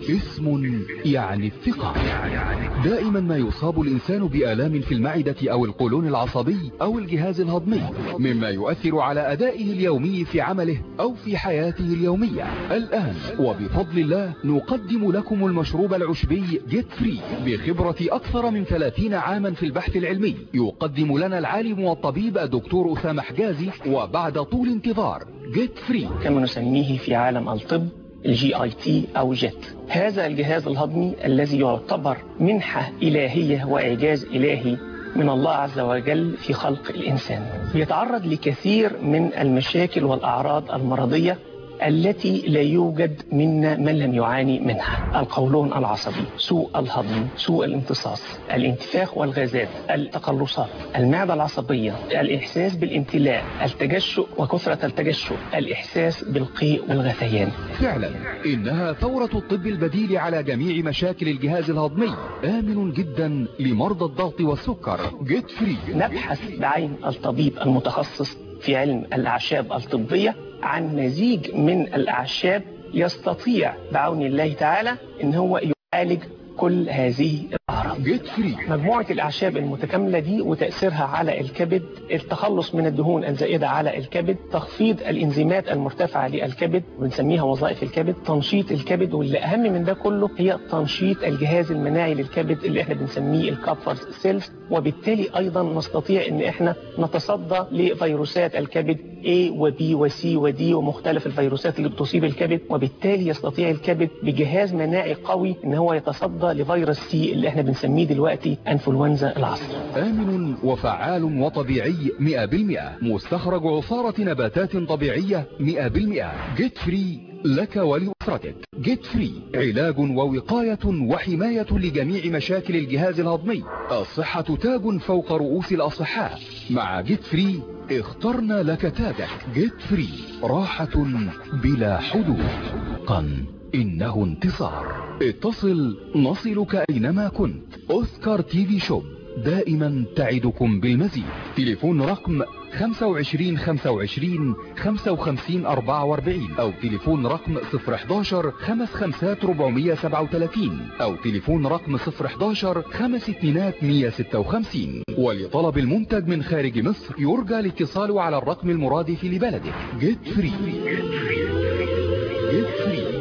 اسم يعني الثقة. دائما ما يصاب الإنسان بآلام في المعدة أو القولون العصبي أو الجهاز الهضمي، مما يؤثر على أدائه اليومي في عمله أو في حياته اليومية. الآن وبفضل الله نقدم لكم المشروب العشبي جيت فري بخبرة أكثر من 30 عاما في البحث العلمي، يقدم لنا العالم والطبيب الدكتور أسامة حجازي، وبعد طول انتظار جيت فري كما نسميه في عالم الطب الGIT أو جيت. هذا الجهاز الهضمي الذي يعتبر منحة إلهية وإعجاز إلهي من الله عز وجل في خلق الإنسان، يتعرض لكثير من المشاكل والأعراض المرضية التي لا يوجد منا من لم يعاني منها: القولون العصبي، سوء الهضم، سوء الامتصاص، الانتفاخ والغازات، التقلصات، المعدة العصبية، الإحساس بالامتلاء، التجشؤ وكثرة التجشؤ، الإحساس بالقيء والغثيان. فعلا إنها ثورة الطب البديل على جميع مشاكل الجهاز الهضمي، آمن جدا لمرضى الضغط والسكر. جيت فري. نبحث بعين الطبيب المتخصص في علم الأعشاب الطبية عن مزيج من الأعشاب يستطيع بعون الله تعالى إن هو يعالج كل هذه الأعراض. جيت فري. مجموعة الأعشاب المتكاملة دي وتأثيرها على الكبد، التخلص من الدهون الزائدة على الكبد، تخفيض الإنزيمات المرتفعة للكبد بنسميها وظائف الكبد، تنشيط الكبد، واللي أهم من ده كله هي تنشيط الجهاز المناعي للكبد اللي احنا بنسميه الكابفرز سيلز، وبالتالي أيضا نستطيع إن احنا نتصدى لفيروسات الكبد A و B و C و D ومختلف الفيروسات اللي بتصيب الكبد، وبالتالي يستطيع الكبد بجهاز مناعي قوي إن هو يتصدى لفيروس سي اللي احنا بنسميه دلوقتي انفلونزا العصر. آمن وفعال وطبيعي 100%، مستخرج عصارة نباتات طبيعية 100%. جيت فري لك ولأسرتك. جيت فري علاج ووقاية وحماية لجميع مشاكل الجهاز الهضمي. الصحة تاج فوق رؤوس الأصحاء. مع جيت فري اخترنا لك تاجك. جيت فري راحة بلا حدود. إنه انتصار. اتصل نصلك أينما كنت. أوسكار تي في شوب دائما تعدكم بالمزيد. تليفون رقم 25 25 55 44 او تليفون رقم 011 55 437 او تليفون رقم 011 52 156. ولطلب المنتج من خارج مصر يرجى الاتصال على الرقم المرادف لبلده. جيت فري. جيت فري.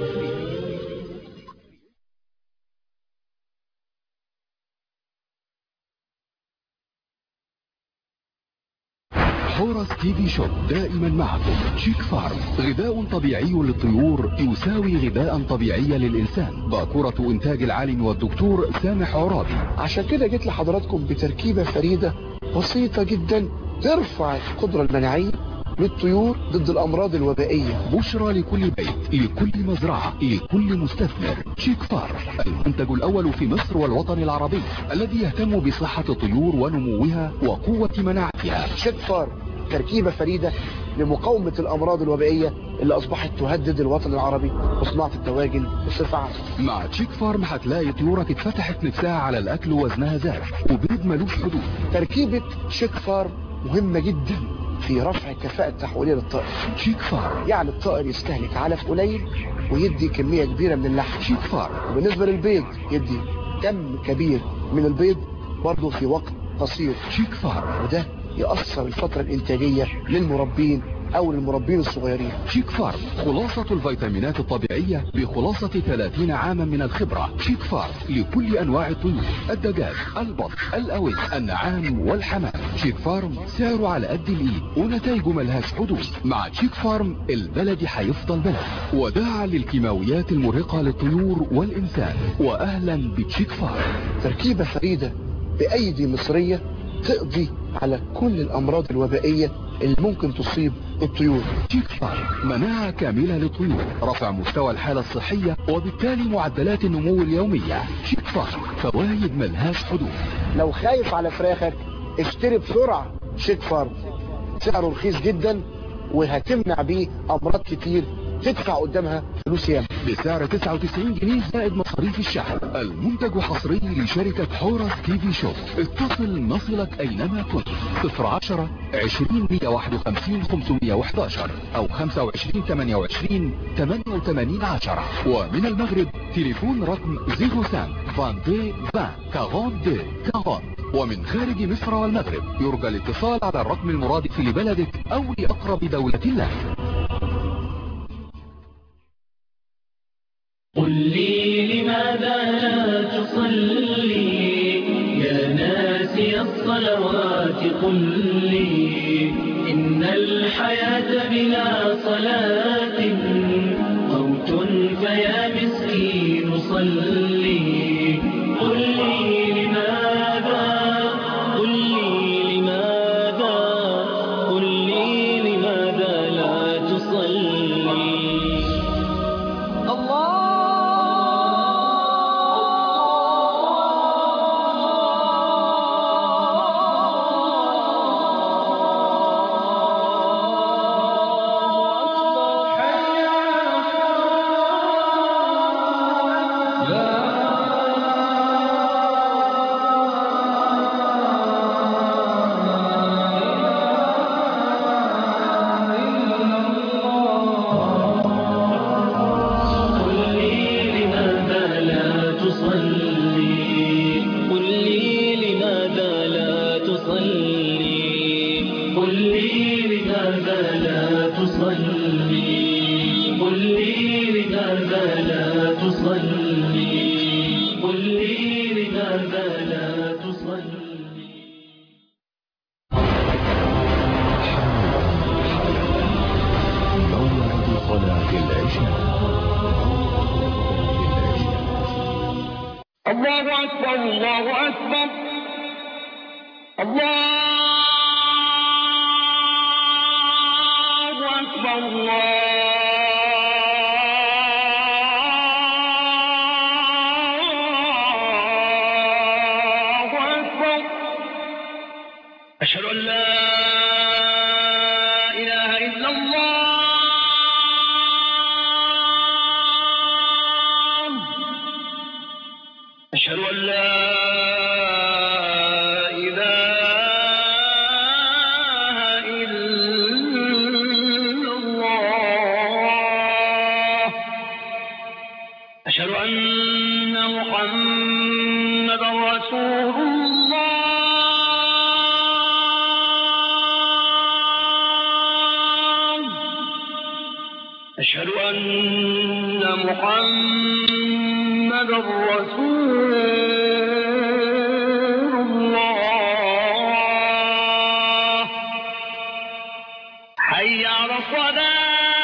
حورس تي في شوب دائما معكم. شيك فارم، غذاء طبيعي للطيور يساوي غذاء طبيعي للإنسان. باكورة إنتاج العالم والدكتور سامح عرابي. عشان كده جيت لحضراتكم بتركيبة فريدة بسيطة جدا ترفع القدرة المناعية للطيور ضد الأمراض الوبائية. بشرى لكل بيت، لكل مزرعة، لكل مستثمر. شيك فارم، المنتج الأول في مصر والوطن العربي الذي يهتم بصحة الطيور ونموها وقوة مناعتها. شيك فارم تركيبة فريدة لمقاومة الأمراض الوبائية اللي أصبحت تهدد الوطن العربي وصناعة الدواجن بصفة عامة. مع تشيك فارم هتلاقي طيورك اتفتحت نفسها على الأكل ووزنها زاد وبيض ملوش حدود. تركيبة شيك فارم مهمة جدا في رفع الكفاءة التحويلية للطائر. شيك فارم يعني الطائر يستهلك علف قليل ويدي كمية كبيرة من اللحم. شيك فارم. وبالنسبة للبيض يدي كم كبير من البيض برضه في وقت قصير. شيك فارم. وده يأثر الفترة الإنتاجية للمربين أو للمربين الصغيرين. شيك فارم، خلاصة الفيتامينات الطبيعية بخلاصة 30 عاما من الخبرة. شيك فارم لكل أنواع الطيور، الدجاج، البط، الأوز، النعام والحمام. شيك فارم سعره على قد الإيد ونتائجه ملهاش حدود. مع شيك فارم البلد هيفضل بلد، وداعا للكيماويات المرهقة للطيور والإنسان. وأهلا بشيك فارم. تركيبة فريدة بأيدي مصرية تقضي على كل الأمراض الوبائية اللي ممكن تصيب الطيور. شيك فارم، مناعة كاملة للطيور، رفع مستوى الحالة الصحية وبالتالي معدلات النمو اليومية. شيك فارم، فوائد ملهاش حدود. لو خايف على فراخك اشتري بسرعة شيك فارم، سعره رخيص جدا وهتمنع بيه أمراض كتير تدفع قدامها فلوس ياما. بسعر 99 جنيه زائد مصاريف الشحن. المنتج حصري لشركة حورس تي في شوب. اتصل نصلك أينما كنت. 010 20 151 511 أو 25 28 88 10. ومن المغرب تليفون رقم 05 22 20 42 40. ومن خارج مصر والمغرب يرجى الاتصال على الرقم المرادف لبلدك أو لأقرب دولة لك. قل لي لماذا لا تصلي يا ناسي الصلوات؟ قل لي إن الحياة بلا صلاة موت، فيا مسكين صلي. قل لي لماذا، قل لي لماذا، قل لي لماذا لا تصلي. أشهد أن لا إله إلا الله. أشهد أن لا أشهد أن محمد رسول الله. حي على الصلاة.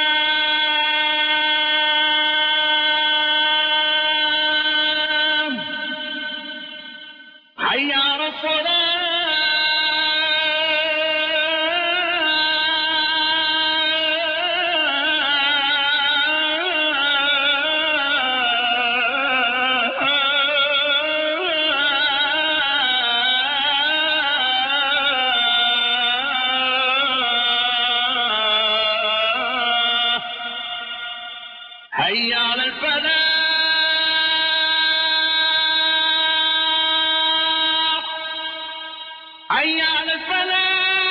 حي على الصلاة. حي على الفلاح. حي على الفلاح.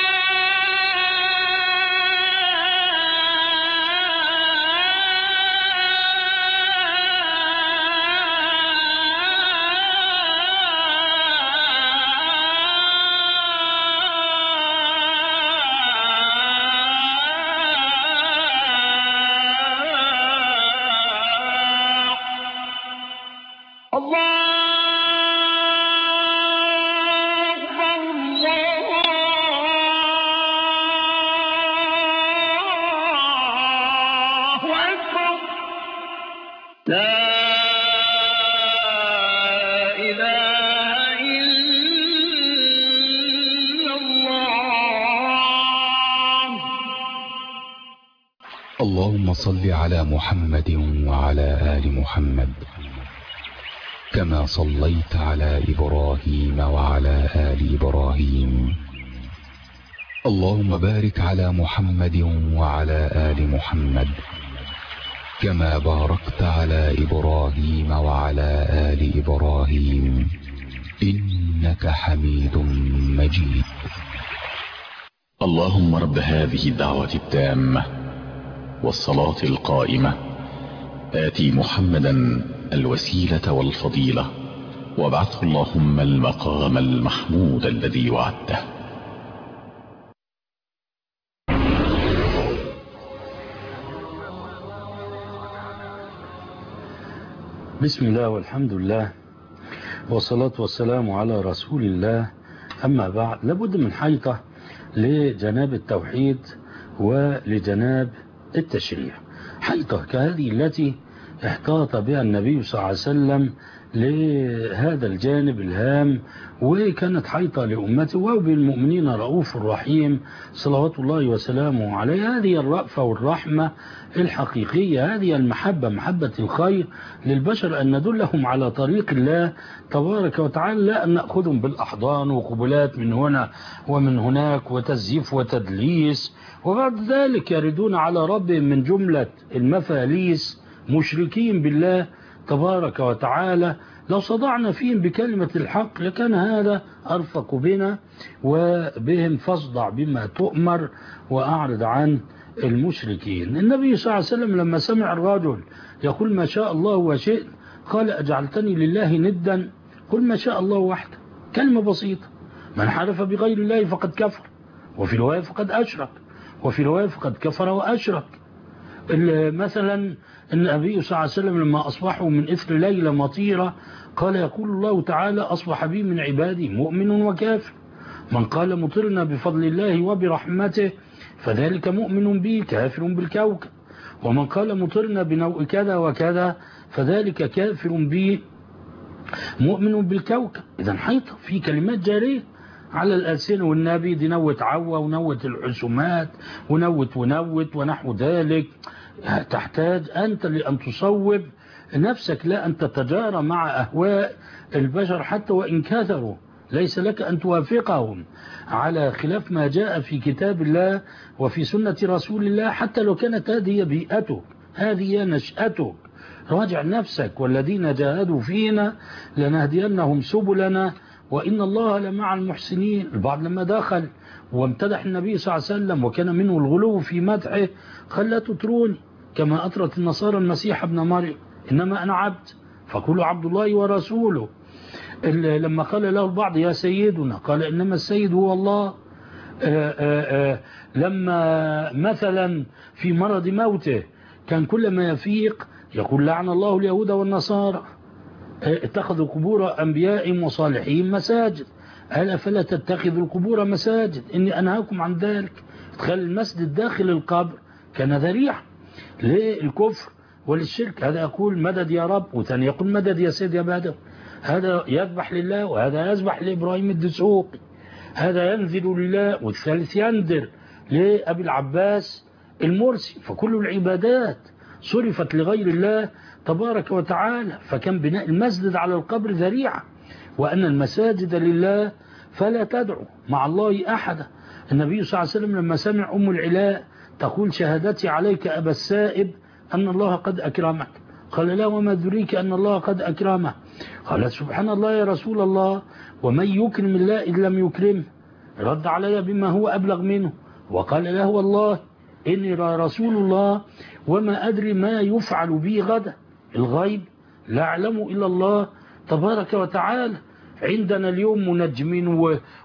لا إله إلا الله. اللهم صل على محمد وعلى آل محمد كما صليت على إبراهيم وعلى آل إبراهيم. اللهم بارك على محمد وعلى آل محمد كما باركت على إبراهيم وعلى آل إبراهيم إنك حميد مجيد. اللهم رب هذه الدعوة التامة والصلاة القائمة آتي محمدا الوسيلة والفضيلة وابعثه اللهم المقام المحمود الذي وعدته. بسم الله والحمد لله والصلاة والسلام على رسول الله. أما بعد، لابد من حيطة لجناب التوحيد ولجناب التشريع، حيطة كهذه التي احتاط بها النبي صلى الله عليه وسلم لهذا الجانب الهام، وكانت حيطة لأمته وبالمؤمنين رؤوف رحيم صلوات الله وسلامه عليه. هذه الرأفة والرحمة الحقيقية، هذه المحبة، محبة الخير للبشر، أن ندلهم على طريق الله تبارك وتعالى، لا أن نأخذهم بالأحضان وقبلات من هنا ومن هناك وتزييف وتدليس، وبعد ذلك يردون على ربهم من جملة المفاليس مشركين بالله تبارك وتعالى. لو صدعنا فيهم بكلمة الحق لكان هذا أرفق بنا وبهم، فاصدع بما تؤمر وأعرض عن المشركين. النبي صلى الله عليه وسلم لما سمع الرجل يقول ما شاء الله وشئت قال أجعلتني لله ندا؟ قل ما شاء الله وحده، كلمة بسيطة. من حلف بغير الله فقد كفر، وفي رواية فقد أشرك، وفي رواية فقد كفر وأشرك. مثلا النبي صلى الله عليه وسلم لما أصبحوا من إثر ليلة مطيرة قال يقول الله تعالى أصبح بي من عبادي مؤمن وكافر. من قال مطرنا بفضل الله وبرحمته فذلك مؤمن بي كافر بالكوكب، ومن قال مطرنا بنوء كذا وكذا فذلك كافر بي مؤمن بالكوكب. إذا حيطة في كلمات جارية على الألسنة، والنبي دي نوت عوى ونوت الحسومات ونوت ونحو ذلك. تحتاج أنت لأن تصوب نفسك، لا أن تتجارى مع أهواء البشر حتى وإن كثروا، ليس لك أن توافقهم على خلاف ما جاء في كتاب الله وفي سنة رسول الله، حتى لو كانت هذه بيئتك، هذه نشأتك. راجع نفسك، والذين جاهدوا فينا لنهدينهم سبلنا وإن الله لمع المحسنين. البعض لما دخل وامتدح النبي صلى الله عليه وسلم وكان منه الغلو في مدحه قال لا تطروني كما أطرت النصارى المسيح ابن مريم، إنما أنا عبد فقولوا عبد الله ورسوله. لما قال له البعض يا سيدنا قال إنما السيد هو الله. لما مثلا في مرض موته كان كل ما يفيق يقول لعن الله اليهود والنصارى اتخذوا قبور أنبيائهم وصالحين مساجد. ألا فلا تتخذوا القبور مساجد، إني أنهاكم عن ذلك. تخلي المسجد داخل القبر كان ذريعة للكفر وللشرك. هذا يقول مدد يا رب، وثاني يقول مدد يا سيد يا بدر. هذا يذبح لله وهذا يذبح لإبراهيم الدسوقي. هذا ينذر لله والثالث ينذر لأبي العباس المرسي. فكل العبادات صرفت لغير الله تبارك وتعالى. فكان بناء المسجد على القبر ذريعة، وأن المساجد لله فلا تدعو مع الله أحدا. النبي صلى الله عليه وسلم لما سمع أم العلاء تقول شهادتي عليك أبا السائب أن الله قد أكرمك، قال لا وما ذريك أن الله قد أكرمه؟ قال سبحان الله يا رسول الله، ومن يكرم الله إذ لم يكرمه؟ رد علي بما هو أبلغ منه وقال له والله إني رسول الله وما أدري ما يفعل بي غدا. الغيب لا أعلم إلا الله تبارك وتعالى. عندنا اليوم منجمين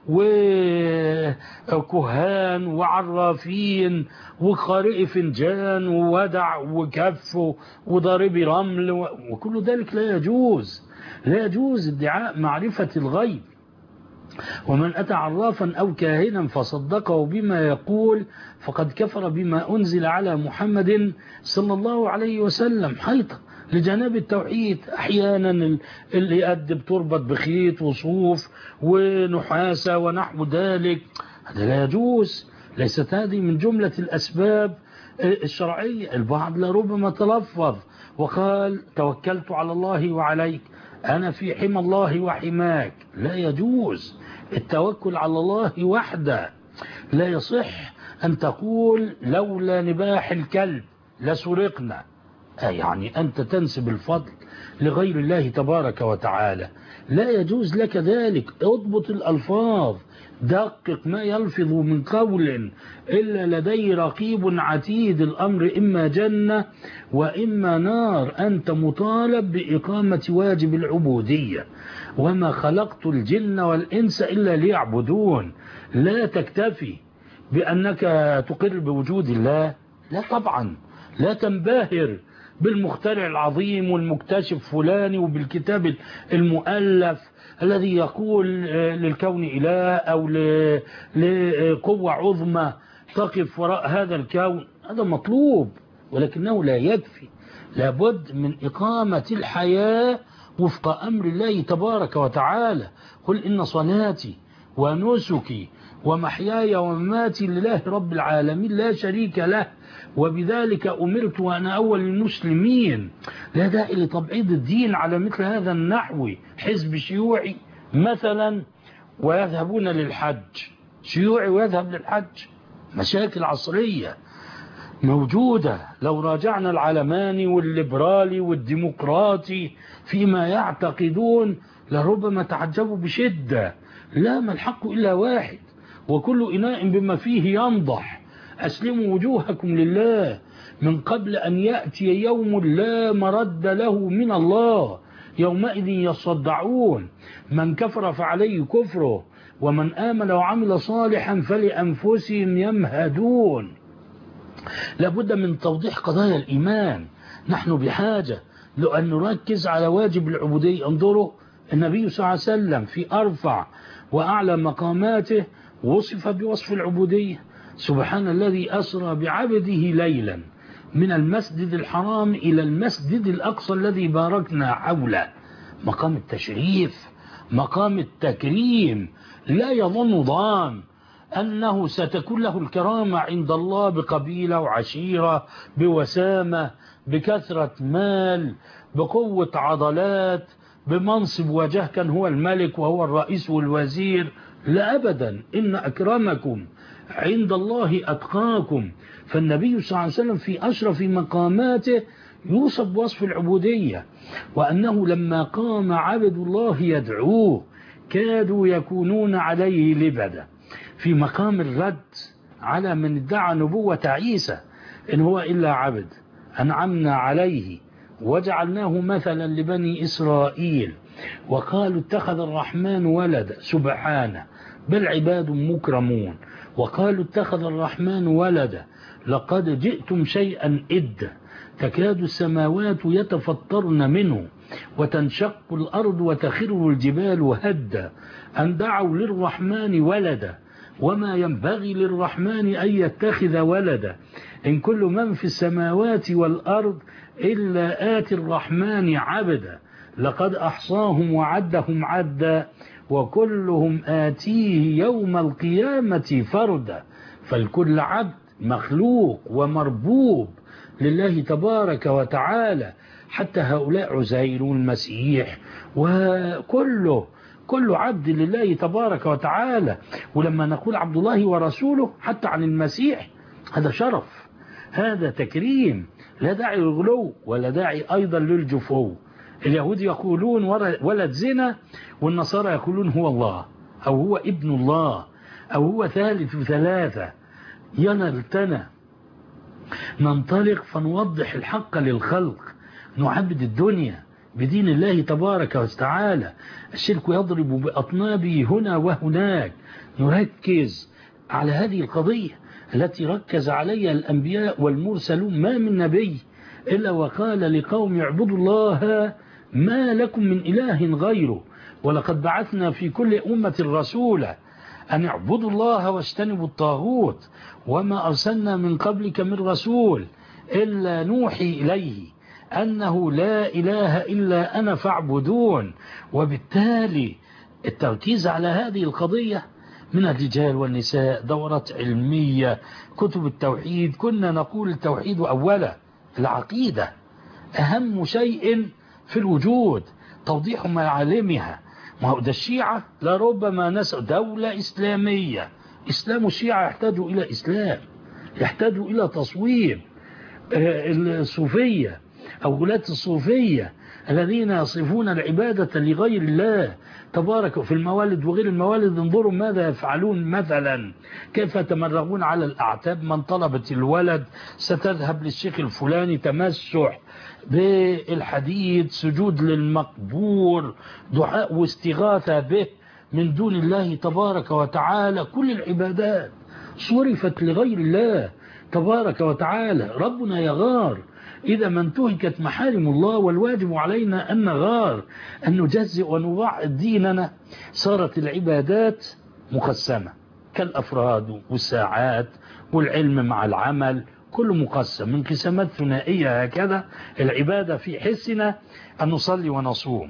وكهان وعرافين وقارئ فنجان وودع وكف وضارب رمل وكل ذلك لا يجوز. لا يجوز ادعاء معرفة الغيب. ومن أتى عرافا أو كاهنا فصدقه بما يقول فقد كفر بما أنزل على محمد صلى الله عليه وسلم. حيطة لجناب التوحيد. أحيانا اللي يأدب تربط بخيط وصوف ونحاسة ونحو ذلك، هذا لا يجوز. ليست هذه من جملة الأسباب الشرعية. البعض لربما تلفظ وقال توكلت على الله وعليك، أنا في حمى الله وحماك. لا يجوز التوكل على الله وحده. لا يصح أن تقول لولا نباح الكلب لسرقنا، يعني أنت تنسب الفضل لغير الله تبارك وتعالى. لا يجوز لك ذلك. اضبط الألفاظ، دقق ما يلفظ من قول إلا لدي رقيب عتيد. الأمر إما جنة وإما نار. أنت مطالب بإقامة واجب العبودية. وما خلقت الجن والإنس إلا ليعبدون. لا تكتفي بأنك تقر بوجود الله، لا طبعا. لا تنبهر بالمخترع العظيم والمكتشف فلاني وبالكتاب المؤلف الذي يقول للكون إله أو لقوة عظمى تقف وراء هذا الكون. هذا مطلوب ولكنه لا يكفي. لابد من إقامة الحياة وفق أمر الله تبارك وتعالى. قل إن صلاتي ونسكي ومحياي ومماتي لله رب العالمين لا شريك له وبذلك أمرت وأنا أول المسلمين. لا داعي لتبعيض الدين على مثل هذا النحو. حزب شيوعي مثلا ويذهبون للحج، شيوعي ويذهب للحج. مشاكل عصرية موجودة. لو راجعنا العلماني والليبرالي والديمقراطي فيما يعتقدون لربما تعجبوا بشدة. لا، ما الحق إلا واحد وكل إناء بما فيه ينضح. أسلموا وجوهكم لله من قبل أن يأتي يوم لا مرد له من الله، يومئذ يصدعون. من كفر فعليه كفره ومن آمن وعمل صالحا فلأنفسهم يمهدون. لابد من توضيح قضايا الإيمان. نحن بحاجة لأن نركز على واجب العبودية. انظروا النبي صلى الله عليه وسلم في أرفع وأعلى مقاماته وصف بوصف العبودية. سبحان الذي أسرى بعبده ليلا من المسجد الحرام إلى المسجد الأقصى الذي باركنا حوله. مقام التشريف، مقام التكريم. لا يظن ظان أنه ستكون له الكرامة عند الله بقبيلة وعشيرة، بوسامة، بكثرة مال، بقوة عضلات، بمنصب وجاه كان هو الملك وهو الرئيس والوزير. لا أبدا. إن أكرمكم عند الله أتقاكم. فالنبي صلى الله عليه وسلم في أشرف مقاماته يوصف بوصف العبودية، وأنه لما قام عبد الله يدعوه كادوا يكونون عليه لبدا. في مقام الرد على من ادعى نبوة عيسى إن هو إلا عبد أنعمنا عليه وجعلناه مثلا لبني إسرائيل، وقالوا اتخذ الرحمن ولدا. سبحانه، بل عباد مكرمون. وقالوا اتخذ الرحمن ولدا لقد جئتم شيئا إدا، تكاد السماوات يتفطرن منه وتنشق الأرض وتخر الجبال هدا أن دعوا للرحمن ولدا وما ينبغي للرحمن أن يتخذ ولدا إن كل من في السماوات والأرض إلا آتي الرحمن عبدا لقد أحصاهم وعدهم عدا وكلهم آتيه يوم القيامة فردا. فالكل عبد مخلوق ومربوب لله تبارك وتعالى، حتى هؤلاء عزير والمسيح كل عبد لله تبارك وتعالى. ولما نقول عبد الله ورسوله حتى عن المسيح هذا شرف، هذا تكريم، لا داعي للغلو ولا داعي أيضا للجفو. اليهود يقولون ولد زنا، والنصارى يقولون هو الله أو هو ابن الله أو هو ثالث ثلاثة. ينلتنا ننطلق فنوضح الحق للخلق، نعبد الدنيا بدين الله تبارك وتعالى. الشرك يضرب بأطنابه هنا وهناك، نركز على هذه القضية التي ركز عليها الأنبياء والمرسلون. ما من نبي إلا وقال لقوم اعبدوا الله ما لكم من إله غيره، ولقد بعثنا في كل أمة رسولا أن اعبدوا الله واجتنبوا الطاغوت وما أرسلنا من قبلك من رسول إلا نوحي إليه أنه لا إله إلا أنا فاعبدون. وبالتالي التركيز على هذه القضية من الرجال والنساء، دورات علمية، كتب التوحيد. كنا نقول التوحيد أولا العقيدة أهم شيء في الوجود، توضيح معالمها. ما هو ده الشيعة لربما نسأل دولة إسلامية، إسلام الشيعة يحتاج إلى إسلام، يحتاج إلى تصويب. الصوفية أو غلاة الصوفية الذين يصفون العبادة لغير الله تبارك في الموالد وغير الموالد، انظروا ماذا يفعلون مثلا، كيف يتمرغون على الأعتاب. من طلبت الولد ستذهب للشيخ الفلاني، تمسح بالحديد، سجود للمقبور، دعاء واستغاثة به من دون الله تبارك وتعالى. كل العبادات صرفت لغير الله تبارك وتعالى. ربنا يغار إذا ما انتهكت محارم الله، والواجب علينا أن نغار، أن نجزئ ونوعد ديننا. صارت العبادات مقسمة كالأفراد والساعات والعلم مع العمل، كل مقسم من قسمات ثنائية. هكذا العبادة في حسنا أن نصلي ونصوم.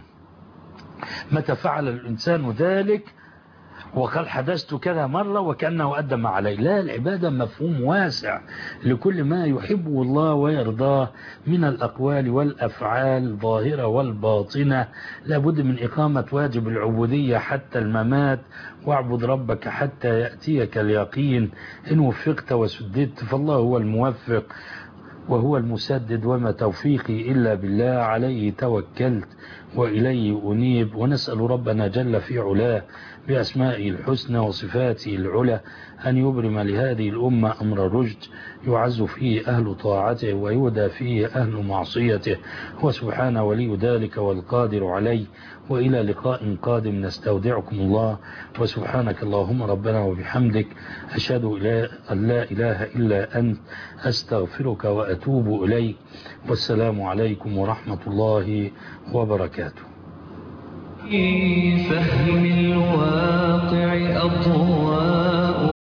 متى فعل الإنسان ذلك وقال حدثت كذا مرة وكأنه أدى ما عليه. لا، العبادة مفهوم واسع لكل ما يحبه الله ويرضاه من الأقوال والأفعال الظاهرة والباطنة. لابد من إقامة واجب العبودية حتى الممات، واعبد ربك حتى يأتيك اليقين. إن وفقت وسددت فالله هو الموفق وهو المسدد، وما توفيقي إلا بالله، عليه توكلت وإليه أنيب. ونسأل ربنا جل في علاه بأسمائه الحسنى وصفاته العلى أن يبرم لهذه الأمة أمر رشد يعز فيه أهل طاعته ويهدى فيه أهل معصيته، وسبحانه ولي ذلك والقادر عليه. وإلى لقاء قادم نستودعكم الله، وسبحانك اللهم ربنا وبحمدك، أشهد أن لا إله إلا أنت، أستغفرك وأتوب إليك. والسلام عليكم ورحمة الله وبركاته. فهم الواقع أضواء